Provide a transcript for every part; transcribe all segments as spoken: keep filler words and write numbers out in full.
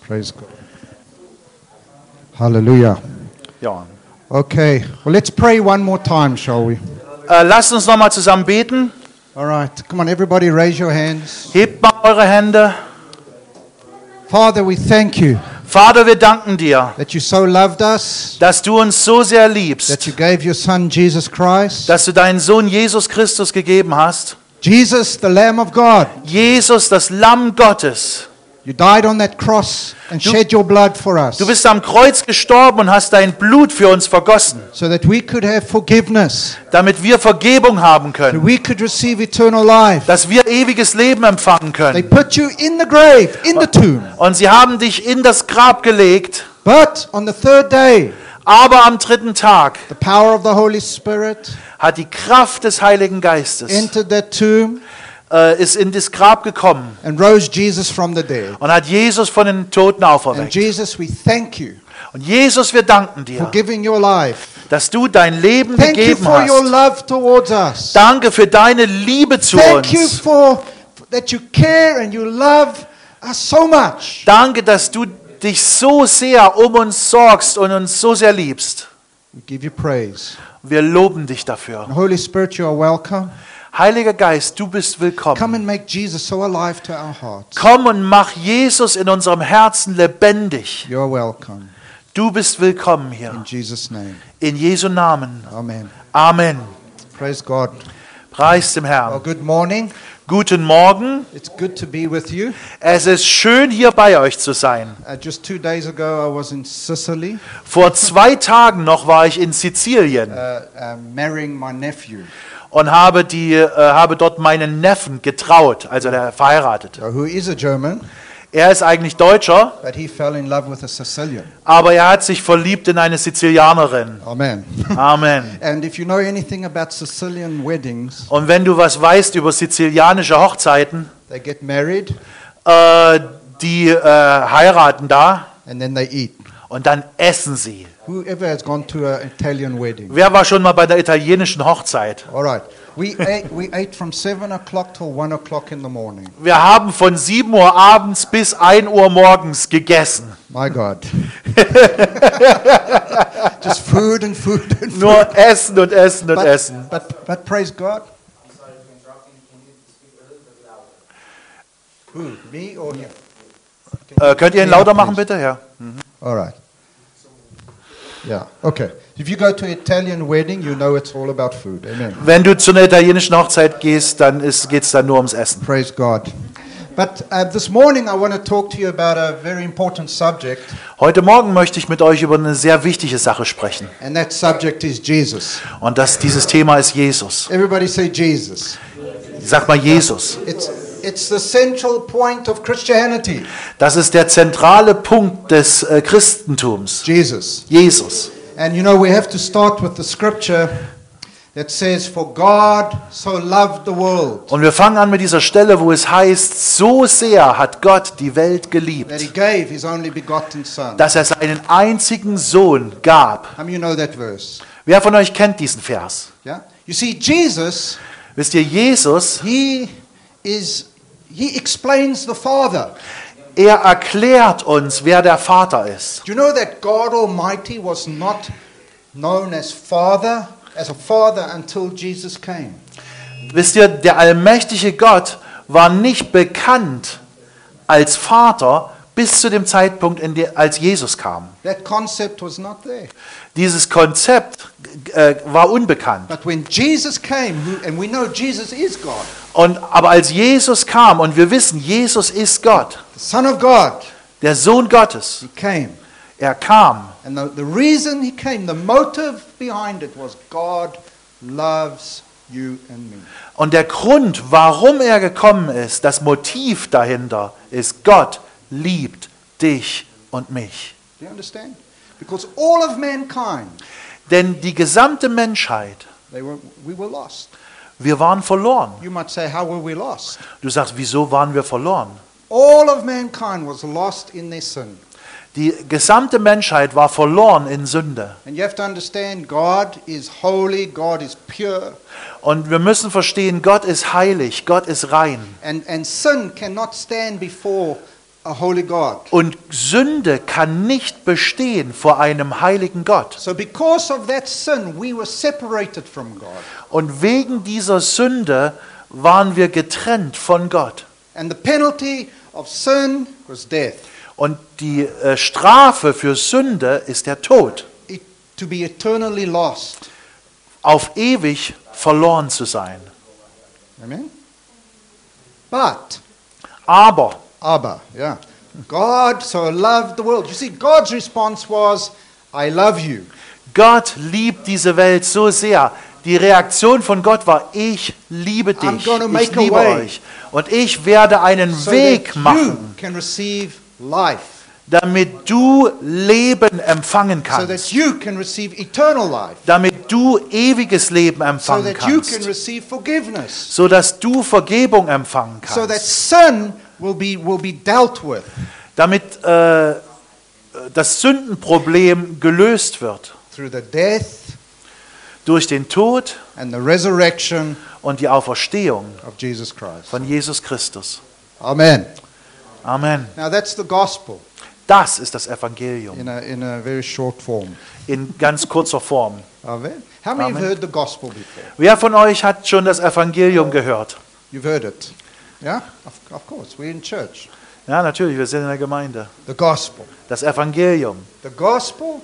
Praise God. Hallelujah. Ja. Okay, well, let's pray one more time, shall we? Äh, lasst uns nochmal zusammen beten. All right, come on, everybody, raise your hands. Hebt mal eure Hände. Father, we thank you Vater, wir danken dir, that you so loved us, dass du uns so sehr that liebst, you gave your Son, Jesus Christ. dass du deinen Sohn Jesus Christus gegeben hast. Jesus, the Lamb of God. Jesus, das Lamm Gottes. You died on that cross and Du- shed your blood for us Du bist am Kreuz gestorben und hast dein Blut für uns vergossen, so that we could have forgiveness, damit wir Vergebung haben that können, we could receive eternal life. dass wir ewiges Leben empfangen They können. put you in the grave, in the tomb. Und sie haben dich in das Grab gelegt, But on the third day, aber am dritten Tag the power of the Holy Spirit hat die Kraft des Heiligen Geistes entered that tomb äh, ist in das Grab gekommen and rose Jesus from the dead. und hat Jesus von den Toten And auferweckt. Jesus, we thank you Und Jesus, wir danken for dir, giving your life. dass du dein Leben Thank you gegeben for your hast. love towards us. Danke für deine Liebe zu Thank you uns. for that you care and you love us so much. Danke, dass du dich so sehr um uns sorgst und uns so sehr liebst. We give you praise. Wir loben dich dafür. And Holy Spirit, you are welcome. Heiliger Geist, du bist Come willkommen. and make Jesus so alive to our hearts. Komm und mach Jesus in unserem Herzen lebendig. You are welcome. Du bist willkommen In hier. Jesus' name. In Jesu Namen. Amen. Amen. Praise God. Preis dem Well, Herrn. good morning. Guten Morgen. It's good to be with you. Es ist schön, hier bei euch zu sein. Uh, just two days ago, I was in Sicily, Vor zwei Tagen noch war ich in Sizilien uh, uh, marrying my nephew. und habe, die, äh, habe dort meinen Neffen getraut, also der verheiratet. uh, Who is a German, Er ist eigentlich Deutscher, but he fell in love with a Sicilian. aber er hat sich verliebt in eine Sizilianerin. Amen. Amen. And if you know anything about Sicilian weddings, Und wenn du was weißt über sizilianische Hochzeiten, they get married äh, die äh, heiraten da and then they eat. und dann essen sie. Whoever has gone to an Italian wedding? Wer war schon mal bei der italienischen Hochzeit? All right. We ate, we ate from seven o'clock till one o'clock in the morning. Wir haben von sieben Uhr abends bis ein Uhr morgens gegessen. My God. Just food and food and food. Nur essen und essen und But, essen. but, but praise God. Who, me or him? Äh, könnt ihr ihn Ja, lauter machen, please. bitte? Ja. All right. Yeah, okay. If you go to an Italian wedding, you know it's all about food. Amen. Wenn du zu einer italienischen Hochzeit gehst, dann geht es dann nur ums Essen. Praise God. But uh, this morning I want to talk to you about a very important subject, Heute Morgen möchte ich mit euch über eine sehr wichtige Sache sprechen. and that subject is Jesus. Und das, dieses Thema ist Jesus. Everybody say Jesus. Sag mal Jesus. It's, it's the central point of Christianity. Das ist der zentrale Punkt des äh, Christentums. Jesus. Jesus. And you know, we have to start with the scripture that says, For God so loved the world Und wir fangen an mit dieser Stelle, wo es heißt, so sehr hat Gott die Welt that geliebt, he gave his only begotten Son. dass er seinen einzigen Sohn gab. How many of you know that verse? Wer von euch kennt diesen Vers? Yeah? You see, Jesus, Wisst ihr, Jesus, he is, he explains the Father. er erklärt uns, wer der Vater ist. Do you know that God Almighty was not known as Father, as a Father until Jesus came? Wisst ihr, der allmächtige Gott war nicht bekannt als Vater bis zu dem Zeitpunkt, in der, als Jesus kam. That concept was not there. Dieses Konzept äh, war unbekannt. But when Jesus came, who, and we know Jesus is God, Und, aber als Jesus kam, und wir wissen, Jesus ist Gott, the Son of God, der Sohn Gottes, he came. er kam. And the, the reason he came, the motive behind it was God loves you and me. Und der Grund, warum er gekommen ist, das Motiv dahinter, ist, Gott liebt dich und mich. Do you understand? Because all of mankind, Denn die gesamte Menschheit, they were, we were lost. wir waren verloren. You might say, how were we lost? Du sagst, wieso waren wir verloren? All of mankind was lost in their sin. Die gesamte Menschheit war verloren in Sünde. And you have to understand, God is holy, God is pure, Und wir müssen verstehen, Gott ist heilig, Gott ist rein. and, and sin cannot stand before a holy God. Und Sünde kann nicht bestehen vor einem heiligen Gott. So because of that sin, we were separated from God. Und wegen dieser Sünde waren wir getrennt von Gott. And the penalty of sin was death. Und die äh, Strafe für Sünde ist der Tod. It, to be eternally lost. Auf ewig verloren zu sein. Amen? But, Aber, aber, yeah. God so loved the world. You see, God's response was, I love you. Gott liebt diese Welt so sehr. Die Reaktion von Gott war, ich liebe I'm dich, gonna ich make a liebe way. euch. Und ich werde einen So Weg that you machen, can receive life. damit du Leben empfangen So that kannst. you can receive eternal life. Damit du ewiges Leben So empfangen that you can kannst. receive forgiveness. Sodass du Vergebung empfangen So that kannst. sin will be, will be dealt with. Damit äh, das Sündenproblem gelöst wird. Through the death Durch den Tod and the resurrection und die Auferstehung of Jesus Christ. von Jesus Christus. Amen. Amen. Now that's the gospel Das ist das Evangelium in a, in a very short form. in ganz kurzer Form. Amen. How many have Amen. heard the gospel before? Wer von euch hat schon das Evangelium gehört? You've heard it. Yeah? Of, of course. We're in church. Ja, natürlich, wir sind in der Gemeinde. The gospel. Das Evangelium. The gospel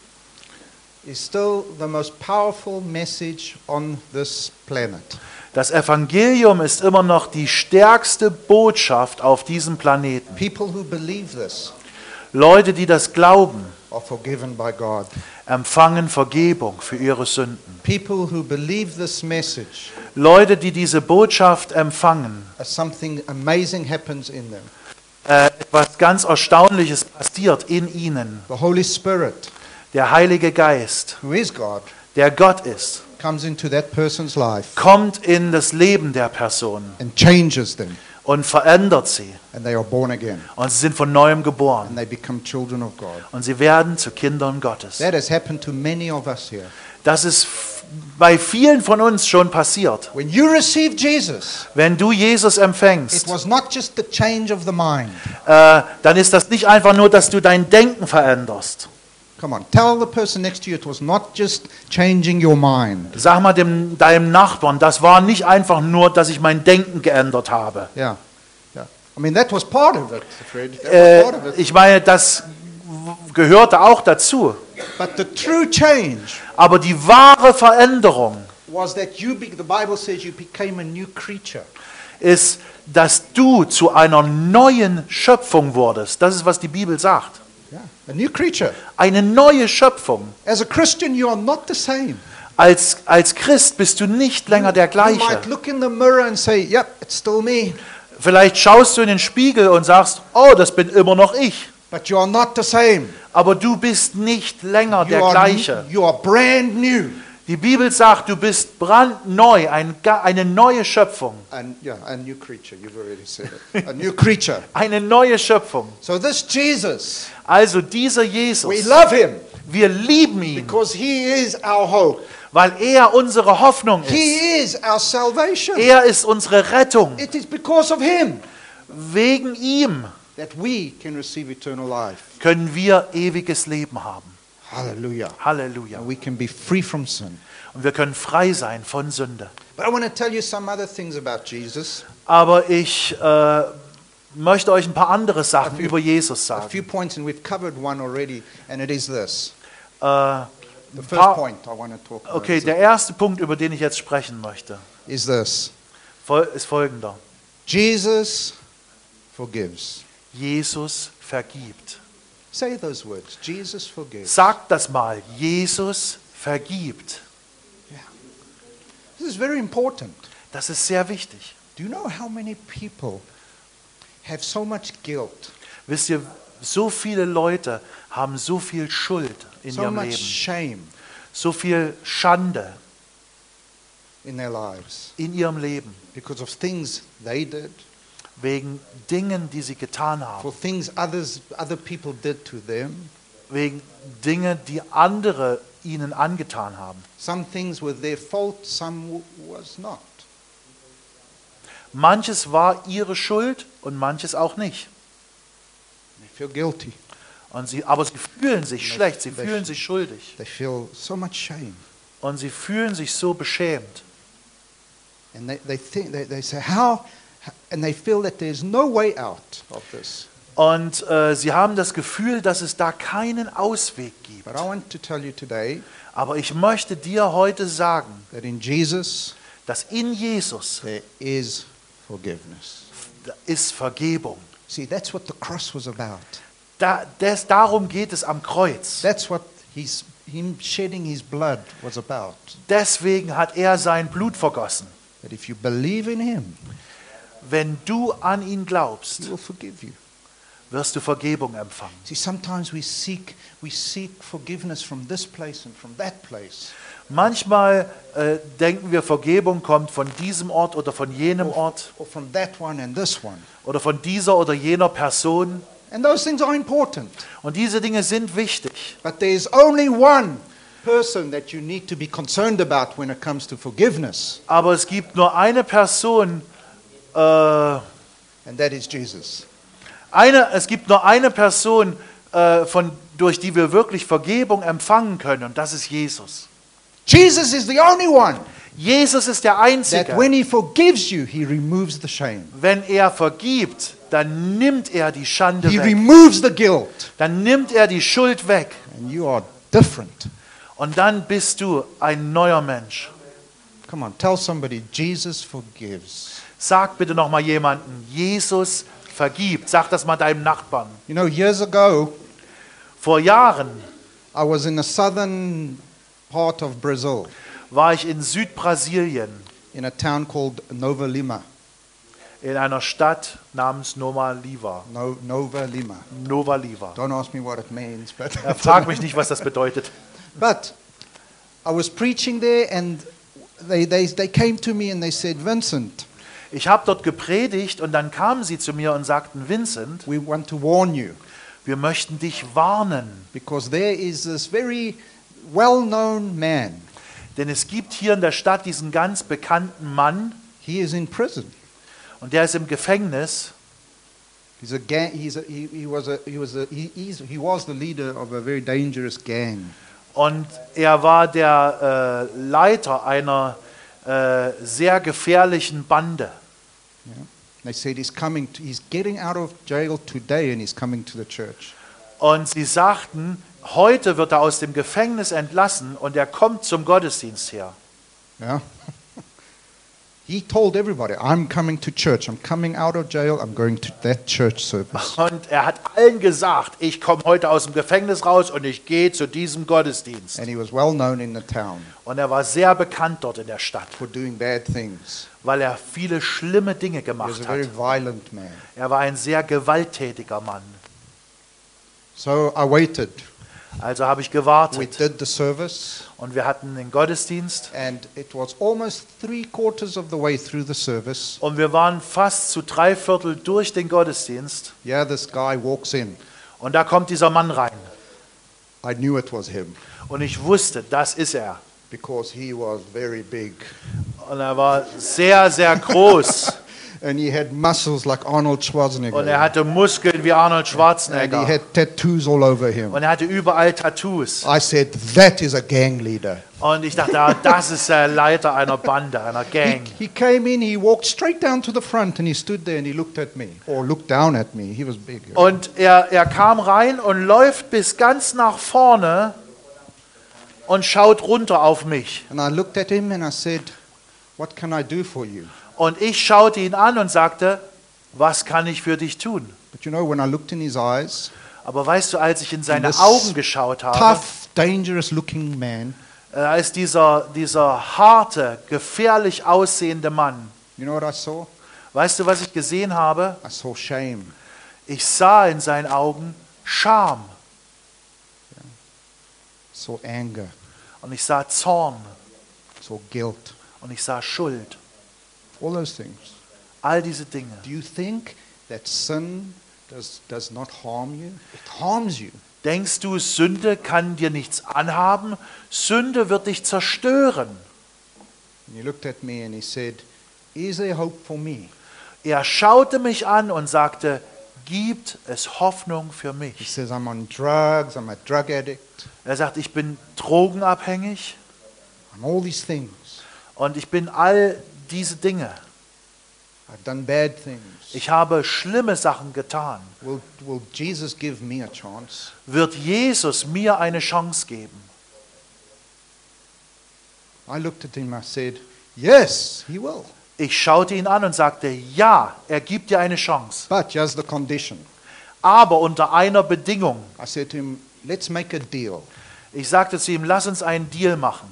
is still the most powerful message on this planet. Das Evangelium ist immer noch die stärkste Botschaft auf diesem Planeten. People who believe this Leute, die das glauben, are forgiven by God. empfangen Vergebung für ihre Sünden. People who believe this message, Leute, die diese Botschaft empfangen, uh, something amazing happens in them. äh, etwas ganz Erstaunliches passiert in ihnen. The Holy Spirit, Der Heilige Geist, who is God, der Gott ist, comes into that person's life kommt in das Leben der Person and changes them, und verändert sie. and they are born again, Und sie sind von neuem and geboren. they become children of God. Und sie werden zu Kindern Gottes. That has happened to many of us here. Das ist f- bei vielen von uns schon passiert. When you receive Jesus, Wenn du Jesus it empfängst, was not just the change of the mind. äh, dann ist das nicht einfach nur, dass du dein Denken veränderst. Come on, tell the person next to you it was not just changing your mind. Sag mal dem, deinem Nachbarn, das war nicht einfach nur, dass ich mein Denken geändert habe. Yeah, yeah. I mean, that was part of it, Fred. That was Äh, part of it. ich meine, das w- gehörte auch dazu. But the true change Aber die wahre Veränderung was that you, be, the Bible says you became a new creature. ist, dass du zu einer neuen Schöpfung wurdest. Das ist, was die Bibel sagt. Yeah, a new creature. Eine neue Schöpfung. As a Christian, you are not the same. Als, als Christ bist du nicht länger der You gleiche. might look in the mirror and say, yep, it's still me. Vielleicht schaust du in den Spiegel und sagst, oh, das bin immer noch ich. But you are not the same. Aber du bist nicht länger You der are, gleiche. you are brand new. Die Bibel sagt, du bist brandneu, ein, ga- eine neue Schöpfung. And yeah, a new creature. You've already said it. A new creature. Eine neue Schöpfung. So this Jesus, Also dieser we Jesus, love him wir lieben ihn, because he is our hope. weil er unsere Hoffnung ist. He is our salvation. Er ist unsere Rettung. It is because of him Wegen ihm that we can receive eternal life. können wir ewiges Leben haben. Hallelujah. Halleluja. And we can be free from sin. Und wir können frei sein von Sünde. But I want to tell you some other things about Jesus. Aber ich äh, möchte euch ein paar andere Sachen über Jesus A sagen. few points, and we've covered one already, and it is this. Äh, The ein first paar, point I want to talk about okay, is, der erste Punkt, über den ich jetzt sprechen möchte, is this. fol- ist folgender. Jesus forgives. Jesus vergibt. Say those words. Jesus forgives. Sagt das mal. Jesus vergibt. This is very important. Das ist sehr wichtig. Do you know how many people have so much guilt, Wisst ihr, so viele Leute haben so viel Schuld in so ihrem much Leben, shame so viel Schande in their lives in ihrem Leben, because of things they did, wegen Dingen, die sie getan haben, for things others other people did to them. wegen Dinge, die andere ihnen angetan haben. Some things were their fault, some w- was not. Manches war ihre Schuld und manches auch nicht. They feel guilty. Und sie, aber sie fühlen sich They- schlecht, sie they- fühlen sich schuldig. They feel so much shame. Und sie fühlen sich so beschämt. And they, they think they, they say, how and they feel that there's no way out of this. Und äh, sie haben das Gefühl, dass es da keinen Ausweg gibt. But I want to tell you today Aber ich möchte dir heute sagen, that in Jesus dass in Jesus there is forgiveness. da ist Vergebung. See, that's what the cross was about. Da, das, darum geht es am Kreuz. That's what he's, him shedding his blood was about. Deswegen hat er sein Blut vergossen. That if you believe in him, Wenn du an ihn he glaubst, will forgive you. wirst du Vergebung empfangen. See, sometimes we seek we seek forgiveness from this place and from that place. Manchmal äh, denken wir, Vergebung kommt von diesem Ort oder von jenem Ort Or from that one and this one. oder von dieser oder jener Person. And those things are important. Und diese Dinge sind wichtig. But there's only one person that you need to be concerned about when it comes to forgiveness, Aber es gibt nur eine Person, äh, and that is Jesus. eine, es gibt nur eine Person, äh, von, durch die wir wirklich Vergebung empfangen können, und das ist Jesus. Jesus is the only one Jesus ist der that Einzige. when he forgives you, he removes the shame. Wenn er vergibt, dann nimmt er die Schande He weg. removes the guilt. Dann nimmt er die Schuld weg. And you are different. Und dann bist du ein neuer Mensch. Come on, tell somebody, Jesus forgives. Sag bitte noch mal jemanden, Jesus vergibt. Sag das mal deinem Nachbarn. You know, years ago, Vor Jahren I was in the southern part of Brazil, war ich in Südbrasilien, in a town called Nova Lima. in einer Stadt namens Nova Lima. No, Nova Lima. Nova Lima. Don't ask me what it means, but Er fragt mich nicht, was das bedeutet. but I was preaching there, and they, they, they came to me and they said, Vincent, Ich habe dort gepredigt und dann kamen sie zu mir und sagten, Vincent, we want to warn you, wir möchten dich warnen, because there is this very well-known man. denn es gibt hier in der Stadt diesen ganz bekannten Mann He is in prison. und der ist im Gefängnis. He's a gang, he's a, he, he was a, he was a, he, he's, he was the leader of a very dangerous gang. Und er war der äh, Leiter einer äh, sehr gefährlichen Bande. Yeah. They said he's coming. To, he's getting out of jail today, and he's coming to the church. Und sie sagten, heute wird er aus dem Gefängnis entlassen und er kommt zum Gottesdienst her. Yeah. He told everybody, "I'm coming to church. I'm coming out of jail. I'm going to that church service." Und er hat allen gesagt, ich komme heute aus dem Gefängnis raus und ich gehe zu diesem Gottesdienst. And he was well known in the town Und er war sehr bekannt dort in der Stadt, for doing bad things. weil er viele schlimme Dinge He was gemacht a very hat. violent man. Er war ein sehr gewalttätiger Mann. So I waited. Also habe ich We gewartet did the service, und wir hatten den Gottesdienst and it was almost three quarters of the way through the service. und wir waren fast zu drei Viertel durch den Gottesdienst Yeah, this guy walks in. und da kommt dieser Mann rein I knew it was him und ich wusste, das ist er. because he was very big. Und er war sehr, sehr groß And he had muscles like Arnold Schwarzenegger. und er hatte Muskeln wie Arnold and he Schwarzenegger had tattoos all over him. und er hatte überall Tattoos. I said, that is a gang leader. Und ich dachte, ah, das ist der Leiter einer Bande, einer He, Gang. he came in, he walked straight down to the front, and he stood there and he looked at me, or looked down at me. He was big. Und er, er kam rein und läuft bis ganz nach vorne und schaut runter auf mich. And I looked at him and I said, what can I do for you? Und ich schaute ihn an und sagte, was kann ich für dich tun? But you know, when I looked in his eyes, Aber weißt du, als ich in seine this Augen geschaut habe, tough, dangerous looking man, äh, als dieser, dieser harte, gefährlich aussehende Mann, you know what I saw? weißt du, was ich gesehen habe? I saw shame. Ich sah in seinen Augen Scham I saw anger. und ich sah Zorn I saw guilt. und ich sah Schuld. All those things. All diese Dinge. Do you think that sin does, does not harm you? It harms you. Denkst du, Sünde kann dir nichts anhaben? Sünde wird dich zerstören. And he looked at me and he said, is there hope for me? Er schaute mich an und sagte, gibt es Hoffnung für He mich. says, I'm on drugs, I'm a drug addict, Er sagt, ich bin drogenabhängig I'm all these things. und ich bin all diese Dinge. I've done bad things. Ich habe schlimme Sachen getan. Will, will Jesus give me a chance? Wird Jesus mir eine Chance geben? I looked at him, I said, yes, he will. Ich schaute ihn an und sagte, ja, er gibt dir eine Chance. But just the condition. Aber unter einer Bedingung. I said to him, let's make a deal. Ich sagte zu ihm, lass uns einen Deal machen.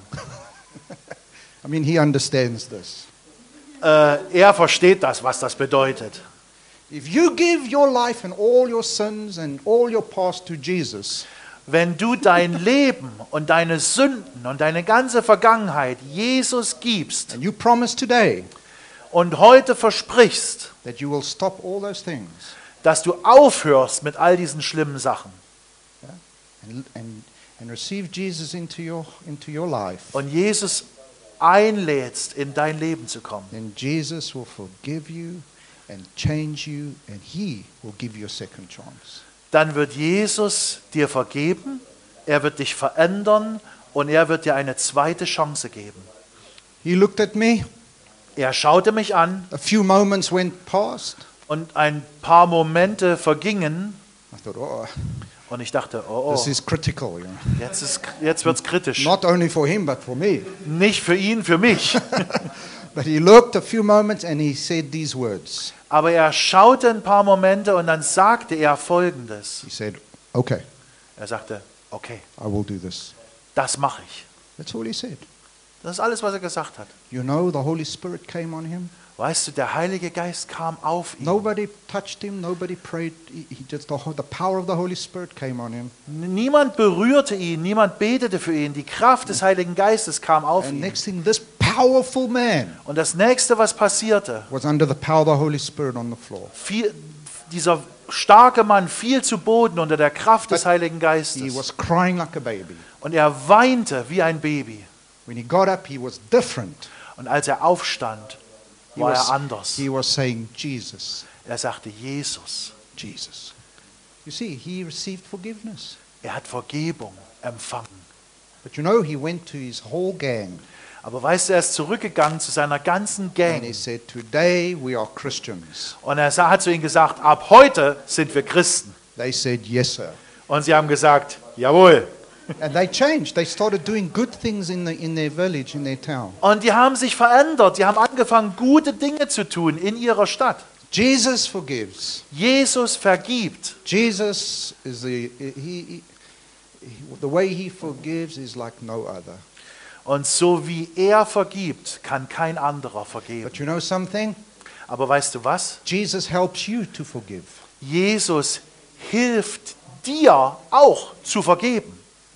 I mean, he understands this. Äh, er versteht das, was das bedeutet. If you give your life and all your sins and all your past to Jesus, Wenn du dein Leben und deine Sünden und deine ganze Vergangenheit Jesus gibst and you promise today und heute versprichst, that you will stop all those things dass du aufhörst mit all diesen schlimmen Sachen and, and, and receive Jesus into your, into your life, und Jesus einlädst, in dein Leben zu kommen, then Jesus will forgive you and change you, and he will give you a second chance. dann wird Jesus dir vergeben, er wird dich verändern und er wird dir eine zweite Chance geben. He looked at me, Er schaute mich an a few moments went past. und ein paar Momente vergingen I thought, oh, und ich dachte, oh, this oh is critical. You know. jetzt, ist, jetzt wird es kritisch. Not only for him, but for me. Nicht für ihn, für mich. But he looked a few moments and he said these words. Aber er schaute ein paar Momente und dann sagte er Folgendes. He said, okay, Er sagte, okay, I will do this. das mache ich. That's all he said. Das ist alles, was er gesagt hat. You know, the Holy Spirit came on him. Weißt du, der Heilige Geist kam auf ihn. Nobody touched him. Nobody prayed. He, he just the, the power of the Holy Spirit came on him. Niemand berührte ihn, niemand betete für ihn. Die Kraft des Heiligen Geistes kam auf And ihn. next thing, this powerful man Und das nächste, was passierte, was under the power of the Holy Spirit on the floor. fiel, dieser starke Mann fiel zu Boden unter der Kraft des But Heiligen He Geistes. was crying like a baby. Und er weinte wie ein Baby. When he got up, he was different. Und als er aufstand, He war was, er anders. he was saying, Jesus, Er sagte, Jesus. Jesus. You see, he received forgiveness. Er hat Vergebung empfangen. But you know, he went to his whole gang Aber weißt du, er ist zurückgegangen zu seiner ganzen and he Gang. said, today we are Christians. Und er sa- hat zu ihnen gesagt, ab heute sind wir Christen. They said, yes, sir. Und sie haben gesagt, jawohl. And they changed. They started doing good things in, the, in their village, in their town. Und die haben sich verändert. Die haben angefangen, gute Dinge zu tun in ihrer Stadt. Jesus forgives. Jesus vergibt. Jesus is the, he, he, he- the way he forgives is like no other. Und so wie er vergibt, kann kein anderer vergeben. But you know something? Aber weißt du was? Jesus helps you to forgive. Jesus hilft dir auch zu vergeben.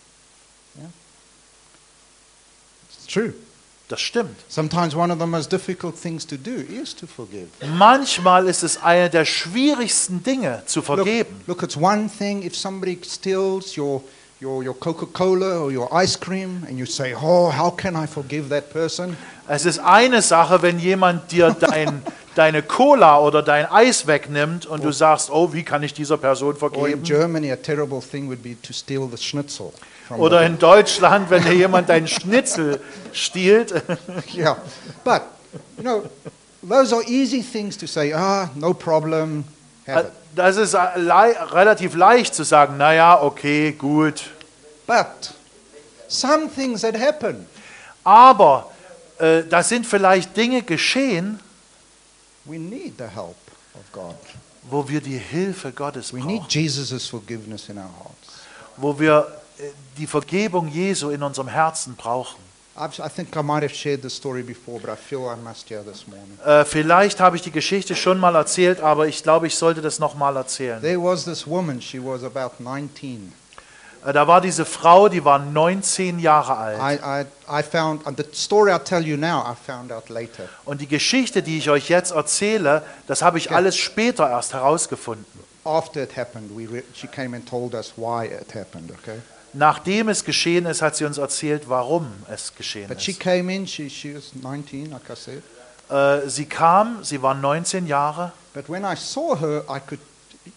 It's true. Das stimmt. Sometimes one of the most difficult things to do is to forgive. Manchmal ist es eine der schwierigsten Dinge zu Look, vergeben. look, it's one thing if somebody steals your, your, your Coca-Cola or your ice cream and you say, oh, how can I forgive that person? Es ist eine Sache, wenn jemand dir dein, deine Cola oder dein Eis wegnimmt und du sagst, oh, wie kann ich dieser Person Or in vergeben? Germany, a terrible thing would be to steal the schnitzel. From Oder in Deutschland, wenn dir jemand deinen Schnitzel stiehlt. the, yeah. But, you know, those are easy things to say, ah, no problem, have it. Das ist lei- relativ leicht zu sagen, naja, okay, gut. But some things that happen, Aber äh, da sind vielleicht Dinge geschehen, we need the help of God. wo wir die Hilfe Gottes We need brauchen. Jesus' forgiveness in our hearts. Wo wir äh, die Vergebung Jesu in unserem Herzen brauchen. I've, I think I might have shared this story before, but I feel I must share this morning. Äh, vielleicht habe ich die Geschichte schon mal erzählt, aber ich glaube, ich sollte das nochmal erzählen. There was this woman, she was about nineteen. Äh, da war diese Frau, die war neunzehn Jahre alt. I, I, I found, and the story I'll tell you now, I found out later. Und die Geschichte, die ich euch jetzt erzähle, das habe ich alles später erst herausgefunden. After it happened, we re- she came and told us why it happened, okay? Nachdem es geschehen ist, hat sie uns erzählt, warum es geschehen But she ist. came in, she, she was nineteen, like I said. Äh, sie kam, sie war neunzehn Jahre. But when I saw her, I could,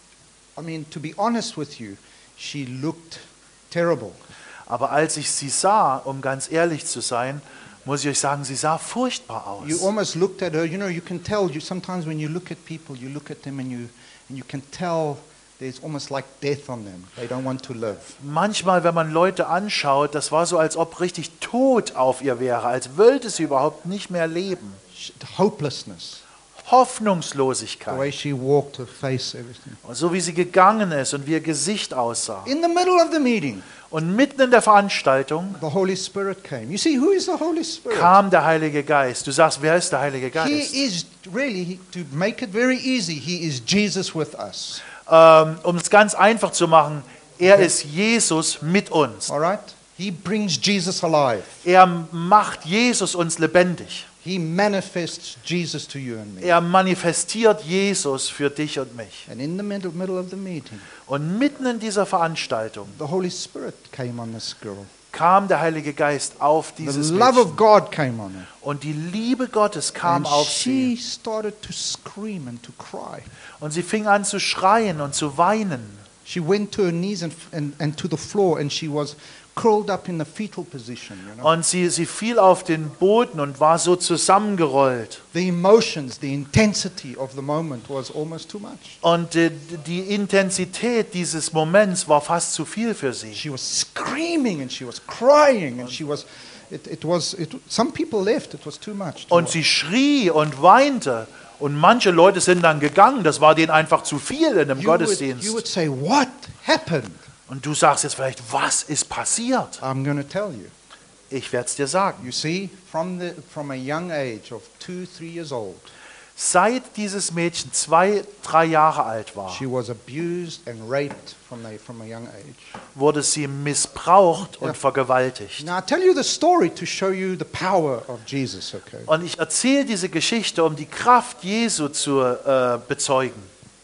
I mean, to be honest with you, she looked terrible. Aber als ich sie sah, um ganz ehrlich zu sein, muss ich euch sagen, sie sah furchtbar You aus. almost looked at her. You know, you can tell. You sometimes when you look at people, you look at them and you and you can tell there's almost like death on them. They don't want to live. Manchmal, wenn man Leute anschaut, das war so, als ob richtig Tod auf ihr wäre, als wollte sie überhaupt nicht mehr leben. Sh- Hopelessness. The Hoffnungslosigkeit. way she walked, her face, everything. Und so wie sie gegangen ist und wie ihr Gesicht aussah. In the middle of the meeting, Und mitten in der Veranstaltung the Holy Spirit came. You see, who is the Holy Spirit? kam der Heilige Geist. Du sagst, wer ist der Heilige He Geist? is really, to make it very easy, he is Jesus with us. Ähm, um es ganz einfach zu machen, er ist Jesus mit uns. All right? He brings Jesus alive. Er macht Jesus uns lebendig. He manifests Jesus to you and me. Er manifestiert Jesus für dich und mich. And in the middle, middle of the meeting, Und mitten in dieser Veranstaltung the Holy Spirit came on this girl. kam der Heilige Geist auf The dieses love Mädchen. of God came on her. Und die Liebe Gottes kam And auf she sie. started to scream and to cry. Und sie fing an zu schreien und zu weinen. She went to her knees and, and, and to the floor, and she was curled up in the fetal position. You know? Und sie, sie fiel auf den Boden und war so zusammengerollt. The emotions, the intensity of the moment was almost too much. Und die, die Intensität dieses Moments war fast zu viel für sie. She was screaming and she was crying and she was. It, it was. It, some people left. It was too much. to Und watch. sie schrie und weinte. Und manche Leute sind dann gegangen. Das war denen einfach zu viel in dem You would, you Gottesdienst. would say, "What happened?" Und du sagst jetzt vielleicht, was ist passiert? I'm going to tell you. Ich werde es dir sagen. You see, from the from a young age of two, three years old, Seit dieses Mädchen zwei, drei Jahre alt war, she was abused and raped from a from a young age. wurde sie missbraucht Ja. und vergewaltigt. Now I tell you the story to show you the power of Jesus. Okay. Und ich erzähle diese Geschichte, um die Kraft Jesu zu äh, bezeugen.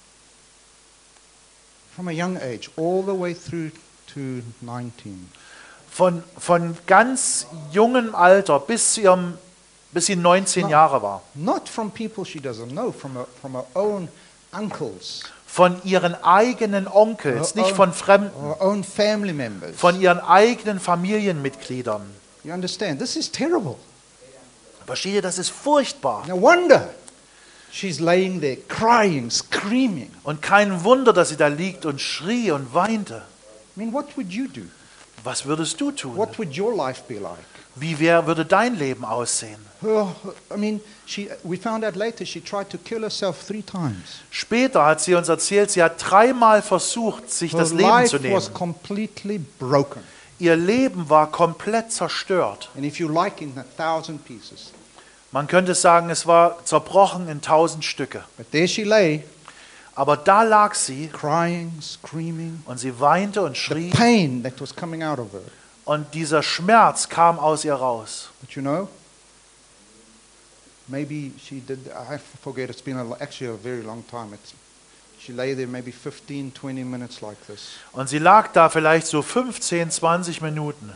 From a young age, all the way through to nineteen. Von, von ganz jungem Alter bis, zu ihrem, bis sie neunzehn No. Jahre war. Not from people she doesn't know, from her, from her own uncles, Von ihren eigenen Onkels, Oh, nicht oh. von Fremden. her own family members. Von ihren eigenen Familienmitgliedern. You understand? This is terrible. Versteht ihr, das ist furchtbar. No wonder she's laying there crying, screaming. Und kein Wunder, dass sie da liegt und schrie und weinte. I mean, what would you do? Was würdest du tun? What would your life be like? Wie wär, würde dein Leben aussehen? Her, I mean, she, we found out later she tried to kill herself three times. Später hat sie uns erzählt, sie hat dreimal versucht, sich Her das Leben zu life nehmen. was completely broken. Ihr Leben war komplett zerstört. And if you like, in a thousand pieces. Man könnte sagen, es war zerbrochen in tausend Stücke. But there she lay, Aber da lag sie crying, screaming. und sie weinte und The schrie pain that was coming out of her. und dieser Schmerz kam aus ihr raus. But you know, maybe she did, I forget, it's been a, actually a very long time. It's, she lay there maybe fifteen, twenty minutes like this. Und sie lag da vielleicht so fünfzehn, zwanzig Minuten.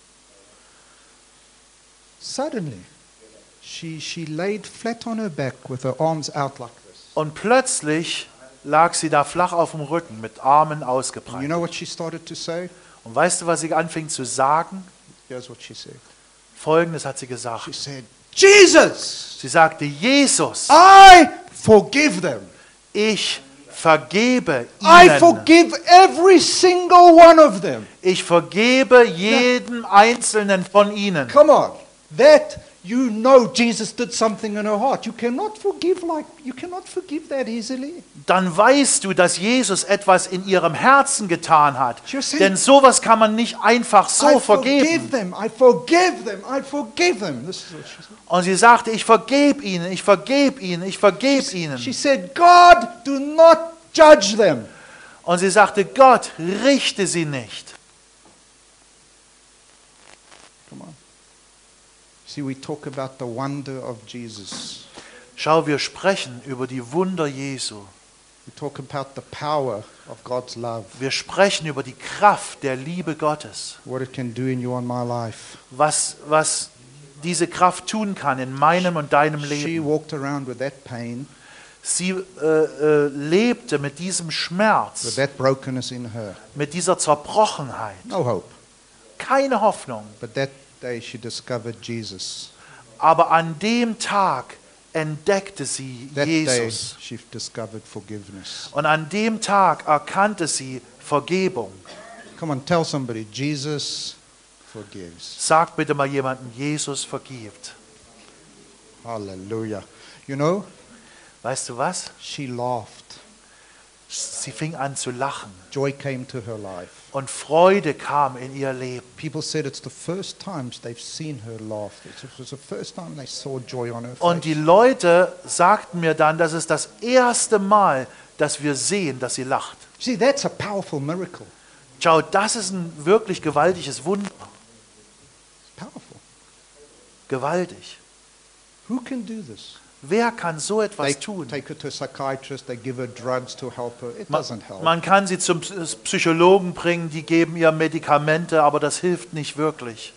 Suddenly, she, she laid flat on her back with her arms out like this. Und plötzlich lag sie da flach auf dem Rücken mit Armen And you ausgebreitet. know what she started to say? Und weißt du, was sie anfing zu sagen? Here's what she said. Folgendes hat sie She gesagt. said, Jesus, Sie sagte, Jesus, I forgive them. ich vergebe I ihnen. forgive every single one of them. Ich vergebe jedem einzelnen von ihnen. Come on. That you know Jesus did something in her heart. You cannot forgive like you cannot forgive that easily. Dann weißt du, dass Jesus etwas in ihrem Herzen getan hat. She was saying, Denn sowas kann man nicht einfach so I forgive vergeben. them. I forgive them. I forgive them. This is what she said. Und sie sagte, ich vergebe ihnen, ich vergebe ihnen, ich vergebe ihnen. She said, God, do not judge them. Und sie sagte, Gott, richte sie nicht. Come on. See, we talk about the wonder of Jesus. Schau, wir sprechen über die Wunder Jesu. We talk about the power of God's love. Wir sprechen über die Kraft der Liebe Gottes. What it can do in you and my life. Was, was diese Kraft tun kann in meinem und deinem She Leben. walked around with that pain. Sie äh, äh, lebte mit diesem with Schmerz, that brokenness in her. mit dieser Zerbrochenheit. No hope. Keine Hoffnung. But that day she discovered Jesus. Aber an dem Tag entdeckte sie That day Jesus. she discovered forgiveness. Und an dem Tag erkannte sie Vergebung. Come on, tell somebody, Jesus forgives. Sag bitte mal jemandem, Jesus vergibt. Hallelujah. You know, Weißt du was? she laughed. Sie fing an zu lachen. Joy came to her life. Und Freude kam in ihr Leben. People said it's the first time they've seen her laugh. It was the first time they saw joy on her face. Und die Leute sagten mir dann, das ist das erste Mal, dass wir sehen, dass sie lacht. See, that's a powerful miracle. Schau, das ist ein wirklich gewaltiges Wunder. It's powerful. Gewaltig. Who can do this? Wer kann so They etwas tun? take her to a psychiatrist, they give her drugs to help her. It Man, doesn't help. man kann sie zum Psychologen bringen, die geben ihr Medikamente, aber das hilft nicht wirklich.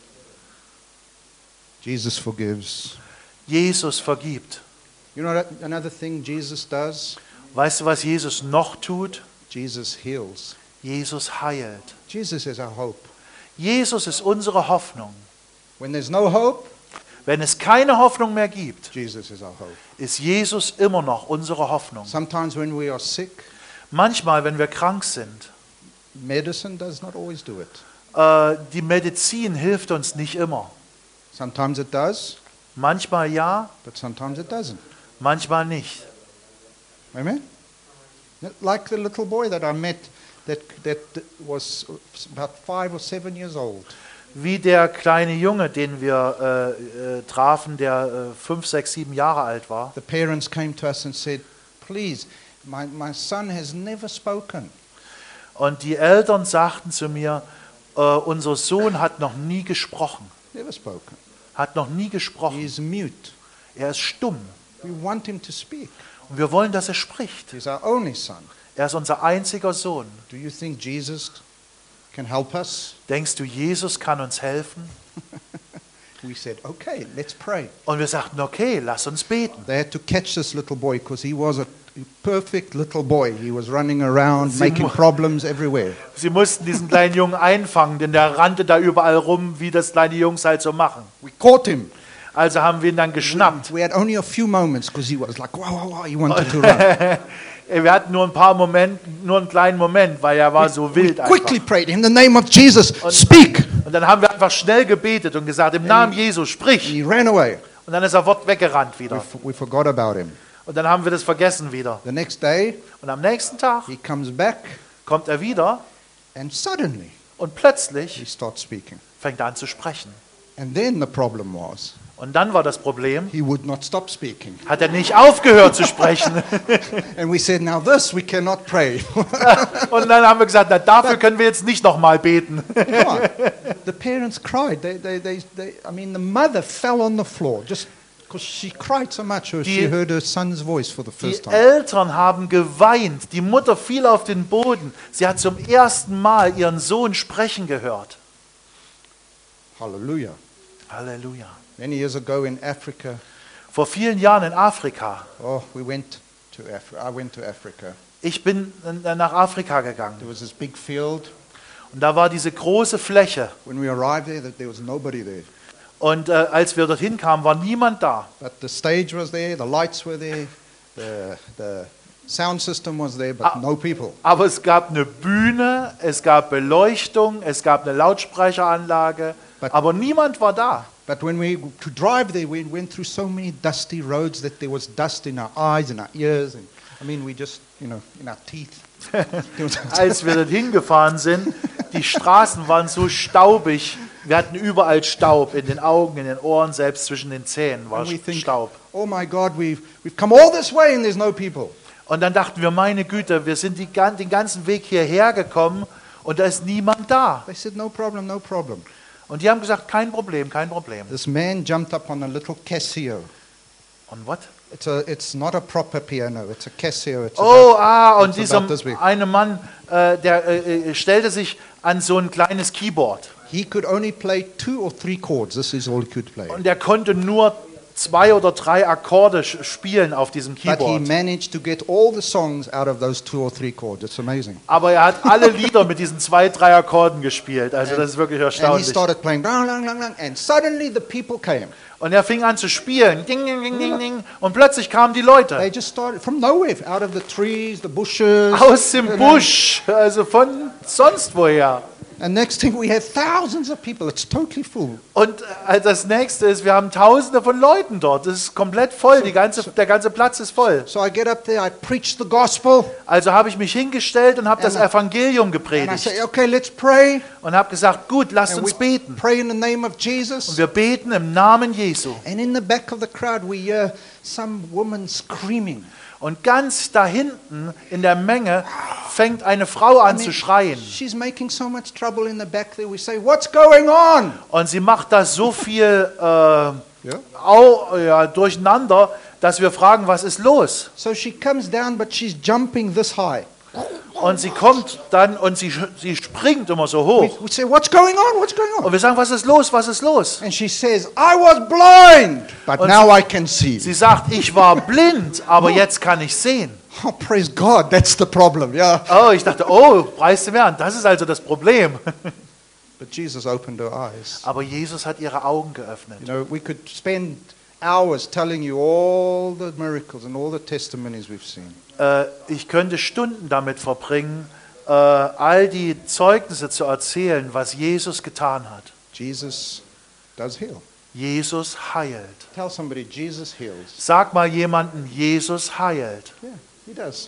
Jesus forgives. Jesus vergibt. You know that another thing Jesus does? Weißt du, was Jesus noch tut? Jesus heals. Jesus heilt. Jesus is our hope. Jesus ist unsere Hoffnung. When there's no hope, Wenn es keine Hoffnung mehr gibt, Jesus is our hope. ist Jesus immer noch unsere Hoffnung. Sometimes when we are sick, Manchmal, wenn wir krank sind, medicine does not always do it. äh, die Medizin hilft uns nicht immer. Sometimes it does, Manchmal ja, but sometimes it doesn't. manchmal nicht. Amen? Like the little boy that I met that, that was about five or seven years old. Wie der kleine Junge, den wir äh, äh, trafen, der äh, fünf, sechs, sieben Jahre alt war. The parents came to us and said, please, my, my son has never spoken. Und die Eltern sagten zu mir, äh, unser Sohn hat noch nie gesprochen. Never spoken. Hat noch nie He gesprochen. is mute. Er ist stumm. We want him to speak. Und wir wollen, dass er spricht. He's our only son. Er ist unser einziger Sohn. Do you think Jesus can help us? Denkst du, Jesus kann uns helfen? We said, okay, let's pray. Und wir sagten, okay, lass uns beten. They had to catch this little boy because he was a perfect little boy. He was running around, Sie making mu- problems everywhere. Sie mussten diesen kleinen Jungen einfangen, denn der rannte da überall rum, wie das kleine Jungs halt so machen. We caught him. Also haben wir ihn dann geschnappt. We had only a few moments because he was like, wow, wow, wow, he wanted to run. Wir hatten nur ein paar Momente, nur einen kleinen Moment, weil er war so wild Quickly einfach. prayed, in the name of Jesus, speak. Und dann haben wir einfach schnell gebetet und gesagt, im Namen Jesu, sprich. He ran away. Und dann ist er fort weggerannt We, wieder. f- we forgot about him. Und dann haben wir das vergessen wieder. The next day, Und am nächsten Tag he comes back kommt er wieder and suddenly und he plötzlich starts speaking. fängt er an zu sprechen. And then the problem was, Und dann war das Problem, he would not stop speaking. hat er nicht aufgehört zu sprechen. And we said, now this we cannot pray. Und dann haben wir gesagt, na, dafür können wir jetzt nicht nochmal beten. Come on. The parents cried. They, they, they, they, I mean, the mother fell on the floor just because she cried so much. She Die- heard her son's voice for the Die first time. Eltern haben geweint, die Mutter fiel auf den Boden. Sie hat zum ersten Mal ihren Sohn sprechen gehört. Hallelujah. Halleluja. Many years ago in Africa, Vor vielen Jahren in Afrika, oh, we went to Africa. I went to Africa. ich bin äh, nach Afrika gegangen. There was this big field. Und da war diese große Fläche. When we arrived there, that there was nobody there. Und äh, als wir dorthin kamen, war niemand da. But the stage was there, the lights were there, the, the sound system was there, but Ah. no people. Aber es gab eine Bühne, es gab Beleuchtung, es gab eine Lautsprecheranlage, But- aber niemand war da. But when we to drive there, we went through so many dusty roads that there was dust in our eyes and our ears, and I mean, we just, you know, in our teeth. There was- Als wir dorthin gefahren sind, die Straßen waren so staubig, wir hatten überall Staub in den Augen, in den Ohren, selbst zwischen den Zähnen war and we think, Staub. oh my God, we've we've come all this way and there's no people. Und dann dachten wir, meine Güte, wir sind die, gan- den ganzen Weg hierher gekommen und da ist niemand da. They said, no problem, no problem. Und die haben gesagt, kein Problem, kein Problem. This man jumped up on a little Casio. Und what? It's a, it's not a proper piano. It's a Casio. It's Oh, about- ah, und it's dieser about this big. eine Mann, äh, der äh, äh, stellte sich an so ein kleines Keyboard. He could only play two or three chords. This is all he could play. Und er konnte nur zwei oder drei Akkorde sch- spielen auf diesem But he Keyboard. managed to get all the songs out of those two or three chords. It's amazing. Aber er hat alle Lieder mit diesen zwei, drei Akkorden gespielt. Also das ist wirklich And he erstaunlich. started playing, lang, lang, lang, lang, and suddenly the people came. Und er fing an zu spielen. Ding, ding, ding, ding, ding. Und plötzlich kamen die They Leute. just started from nowhere, out of the trees, the bushes. Aus dem Busch. Also von sonst woher. And next thing we have thousands of people. It's totally full. Und äh, das nächste ist, wir haben tausende von Leuten dort. Es ist komplett voll. Die ganze, der ganze Platz ist voll. So I get up there, I preach the gospel, Also habe ich mich hingestellt und habe das And I- Evangelium and I gepredigt. say, okay, let's pray. Und habe gesagt, gut, lasst And uns we beten. pray in the name of Und Jesus. wir beten im Namen Jesu. And in the back of the crowd, we hear some woman screaming. Und ganz da hinten in der Menge fängt eine Frau an zu schreien. She's making so much trouble in the back there. We say, what's going on? Und sie macht da so viel äh, Yeah. au, ja, durcheinander, dass wir fragen, was ist los? So she comes down, but she's jumping this high. Und sie kommt dann und sie, sie springt immer so We, hoch. we say, what's going on? What's going on? Und wir sagen, was ist los, was ist los? And she says, I was blind, but Und now I can see. Sie sagt, ich war blind, aber jetzt kann ich sehen. Oh, praise God, that's the problem, yeah. Oh, ich dachte, oh, preis dem Herrn, das ist also das Problem. But Jesus opened her eyes. Aber Jesus hat ihre Augen geöffnet. You know, we could spend hours telling you all the miracles and all the testimonies we've seen. Äh, ich könnte Stunden damit verbringen, äh, all die Zeugnisse zu erzählen, was Jesus getan hat. Jesus does heal. Jesus heilt. Tell somebody, Jesus heals. Sag mal jemanden, Jesus heilt. Yeah, he does.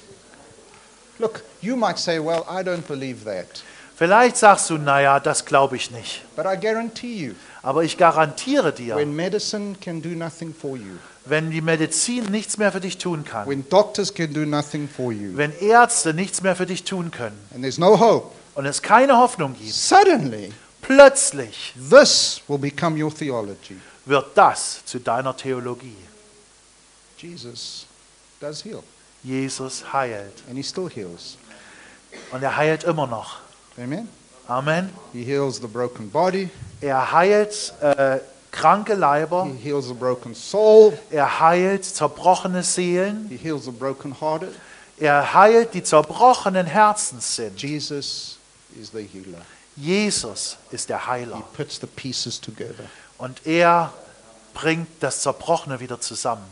Look, you might say, well, I don't believe that. Vielleicht sagst du, naja, das glaube ich nicht. But I guarantee you, Aber ich garantiere dir, when medicine can do nothing for you, wenn die Medizin nichts mehr für dich tun kann, when doctors can do nothing for you, wenn Ärzte nichts mehr für dich tun können and there's no hope, und es keine Hoffnung gibt, suddenly plötzlich this will become your theology. wird das zu deiner Theologie. Jesus does heal, Jesus heilt. and he still heals. Und er heilt immer noch. Amen? Amen. He heals the broken body, Er heilt äh, kranke Leiber. he heals the broken soul, Er heilt zerbrochene Seelen. he heals the broken hearted. Er heilt die zerbrochenen Herzens sind. Jesus is the healer. Jesus ist der He Heiler. puts the pieces together. Und er bringt das Zerbrochene wieder zusammen.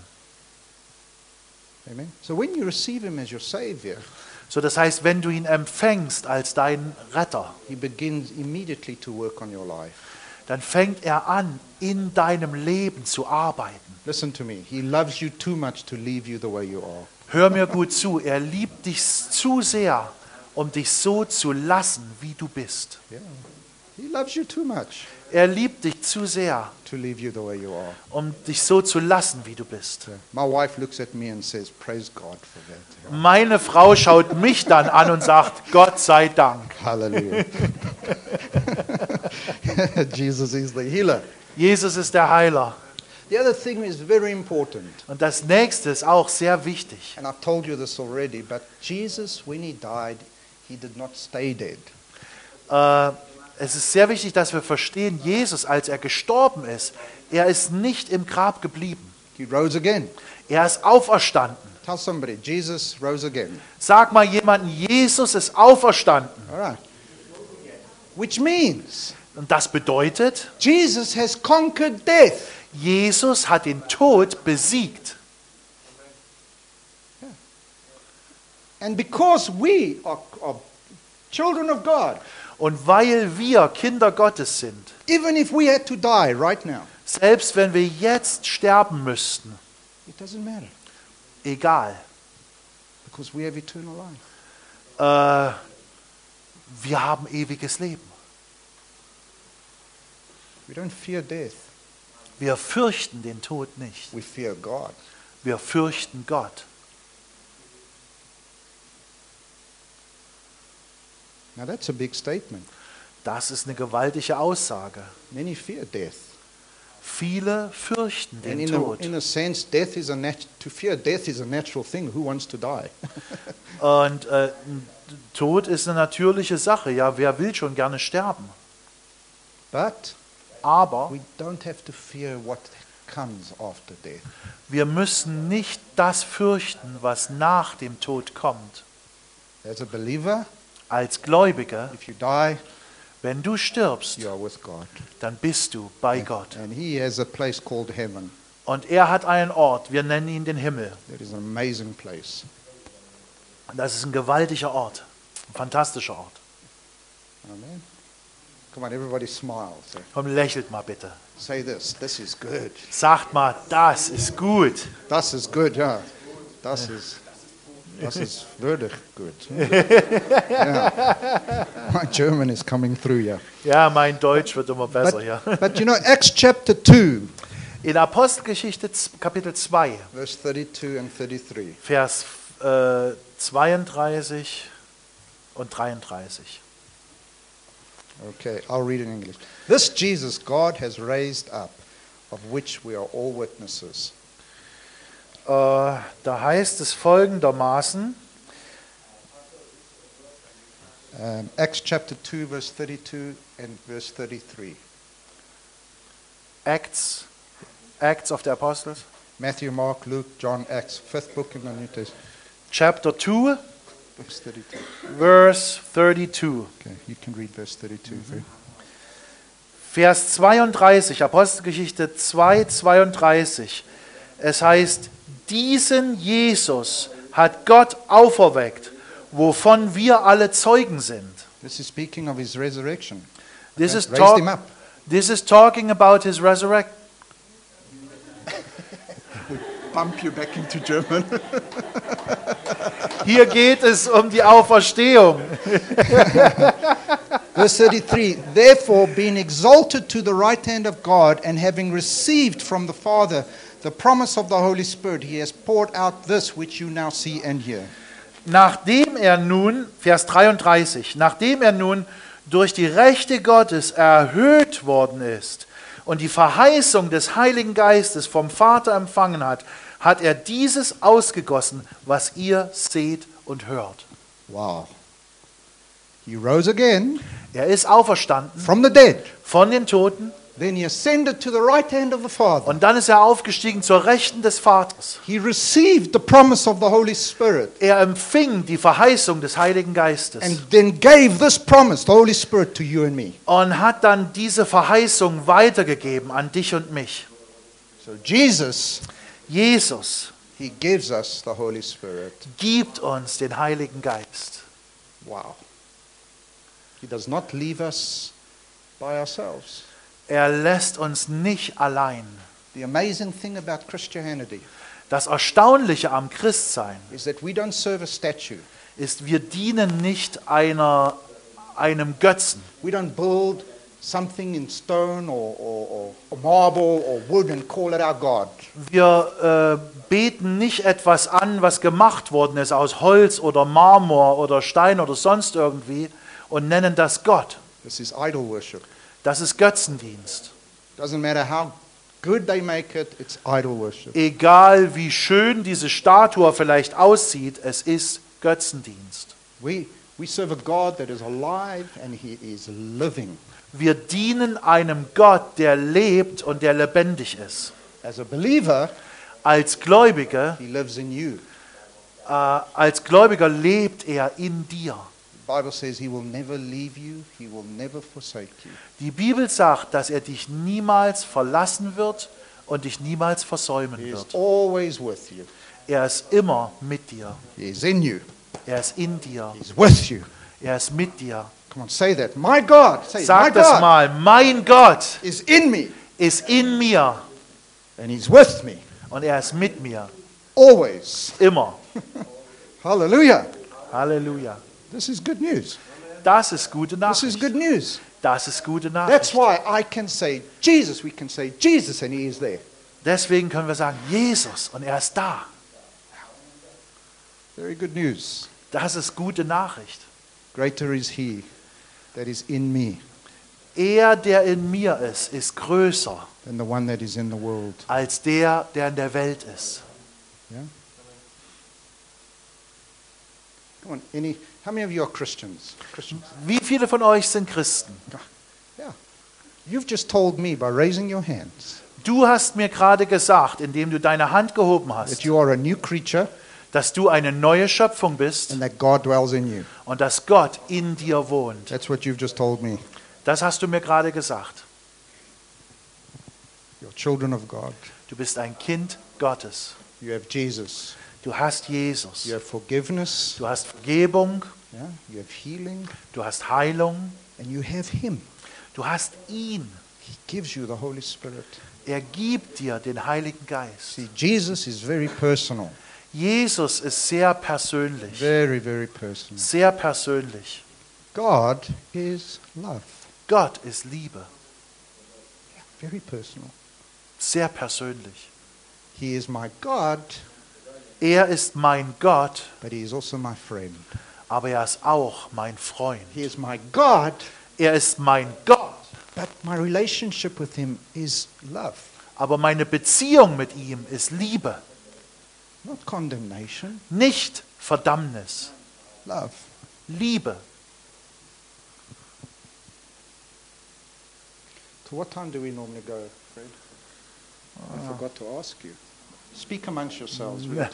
Amen? So when you receive him as your Savior, So, das heißt, wenn du ihn empfängst als deinen Retter, he begins immediately to work on your life. dann fängt er an, in deinem Leben zu arbeiten. Listen to me. He loves you too much to leave you the way you are. Hör mir gut zu, er liebt dich zu sehr, um dich so zu lassen, wie du bist. Yeah. He loves you too much Er liebt dich zu sehr, to leave you the way you are. um dich so zu lassen, wie du bist. Yeah. My wife looks at me and says, praise God for that. Yeah. Meine Frau schaut mich dann an und sagt, Gott sei Dank. Hallelujah. Jesus is the healer. Jesus ist der Heiler. The other thing is very important. Und das nächste ist auch sehr wichtig. And I've told you this already, but Jesus, when he died, he did not stay dead. Äh, es ist sehr wichtig, dass wir verstehen, Jesus, als er gestorben ist, er ist nicht im Grab geblieben. He rose again. Er ist auferstanden. Tell somebody, Jesus rose again. Sag mal jemanden, Jesus ist auferstanden. All right. Which means Und das bedeutet, Jesus has conquered death. Jesus hat den Tod besiegt. And because we are, are children of God, Und weil wir Kinder Gottes sind, even if we had to die right now, selbst wenn wir jetzt sterben müssten, it doesn't matter egal, because we have eternal life. äh, wir haben ewiges Leben. We don't fear death. Wir fürchten den Tod nicht. We fear God. Wir fürchten Gott. Now that's a big statement. Das ist eine gewaltige Aussage. Many fear death. Viele fürchten And den in a, Tod. in a sense, death is a nat- to fear death is a natural thing. Who wants to die? Und äh, Tod ist eine natürliche Sache. Ja, wer will schon gerne sterben? But Aber we don't have to fear what comes after death. Wir müssen nicht das fürchten, was nach dem Tod kommt. As a believer, Als Gläubiger, if you die, wenn du stirbst, you are with God. dann bist du bei Gott. And he has a place called heaven. Und er hat einen Ort, wir nennen ihn den Himmel. That is an amazing place. Das ist ein gewaltiger Ort, ein fantastischer Ort. Amen. Come on, everybody smile. Say, Komm, lächelt mal bitte. say this. This is good. Sagt mal, das ist gut. Das is good, yeah. Das is, das is würdig good. Yeah. My German is coming through, yeah. Ja, mein Deutsch wird immer besser, But, ja. but you know, Acts chapter two, In Apostelgeschichte z- Kapitel zwei, verse thirty-two and thirty-three. Vers äh, zweiunddreißig und dreiunddreißig. Okay, I'll read in English. This Jesus God has raised up, of which we are all witnesses. Äh, da heißt es folgendermaßen, Um, Acts chapter two, verse thirty-two and verse thirty-three. Acts, Acts of the Apostles, Matthew, Mark, Luke, John, Acts, fifth book in the New Testament, chapter two, verse thirty-two. verse thirty-two. Okay, you can read verse thirty-two. Very- Vers zweiunddreißig, Apostelgeschichte zwei, zweiunddreißig. Es heißt, diesen Jesus hat Gott auferweckt, wovon wir alle Zeugen sind. This is speaking of his resurrection. This Okay, is, raised talk, him up. this is talking about his resurrection. Bump you back into German. Hier geht es um die Auferstehung. Verse thirty-three, therefore being exalted to the right hand of God and having received from the Father the promise of the Holy Spirit, he has poured out this which you now see and hear. Nachdem er nun, Vers dreiunddreißig, nachdem er nun durch die Rechte Gottes erhöht worden ist und die Verheißung des Heiligen Geistes vom Vater empfangen hat, hat er dieses ausgegossen, was ihr seht und hört. Wow. He rose again Er ist auferstanden from the dead. von den Toten Then he ascended to the right hand of the Father. und dann ist er aufgestiegen zur Rechten des Vaters. He received the promise of the Holy Spirit Er empfing die Verheißung des Heiligen Geistes and then gave this promise, the Holy Spirit, to you and me. und hat dann diese Verheißung weitergegeben an dich und mich. So Jesus, Jesus he gives us the Holy Spirit. gibt uns den Heiligen Geist. Wow. He does not leave us by ourselves. Er lässt uns nicht allein. The amazing thing about Christianity Das Erstaunliche am Christsein is that we don't serve a statue. ist, wir dienen nicht einer, einem Götzen. We don't build something in stone or, or, or marble or wood and call it our God. Wir äh, beten nicht etwas an, was gemacht worden ist aus Holz oder Marmor oder Stein oder sonst irgendwie und nennen das Gott. This is idol worship. Das ist Götzendienst. Doesn't matter how good they make it, it's idol worship. Egal wie schön diese Statue vielleicht aussieht, es ist Götzendienst. We, we serve a God that is alive and he is living. Wir dienen einem Gott, der lebt und der lebendig ist. As a believer, Als Gläubiger, he lives in you. äh, als Gläubiger lebt er in dir. The Bible says he will never leave you, he will never forsake you. Die Bibel sagt, dass er dich niemals verlassen wird und dich niemals versäumen He is wird. always with you. Er ist immer mit dir. He is in you. Er ist in dir. He's with you. Er ist mit dir. Come on, say that. My God, say it. My Sag das God mal. Mein Gott is in me ist in mir and he's with me. und er ist mit mir. Always. Immer. Hallelujah. Halleluja. This is good news. Das ist gute This is Nachricht. good news. Das ist gute That's Nachricht. why I can say Jesus, we can say Jesus and he is there. Deswegen können wir sagen, Jesus und er ist da. Very good news. Das ist gute Nachricht. Greater is he that is in me Er, der in mir ist, ist größer than the one that is in the world. als der, der in der Welt ist. Yeah? Come on, any, how many of you are Christians? Christians? Wie viele von euch sind Christen? Yeah. You've just told me by raising your hands Du hast mir gerade gesagt, indem du deine Hand gehoben that hast, you are a new creature dass du eine neue Schöpfung bist and that God dwells in you. und dass Gott in dir wohnt. That's what you've just told me. Das hast du mir gerade gesagt. You're children of God. Du bist ein Kind Gottes. You have Jesus. Du hast Jesus. You have forgiveness. Du hast Vergebung. Yeah? You have healing. Du hast Heilung. And you have Him. Du hast ihn. He gives you the Holy Spirit. Er gibt dir den Heiligen Geist. See, Jesus is very personal. Jesus ist sehr persönlich. Very, very personal. Sehr persönlich. God is love. Gott ist Liebe. Very personal. Sehr persönlich. He is my God, Er ist mein Gott, but He is also my friend. aber er ist auch mein Freund. He is my God, Er ist mein Gott, but my relationship with Him is love, aber meine Beziehung mit ihm ist Liebe, not condemnation. nicht Verdammnis. Love. Liebe. To what time do we normally go, Fred? I forgot to ask you. Speak amongst yourselves. Yeah,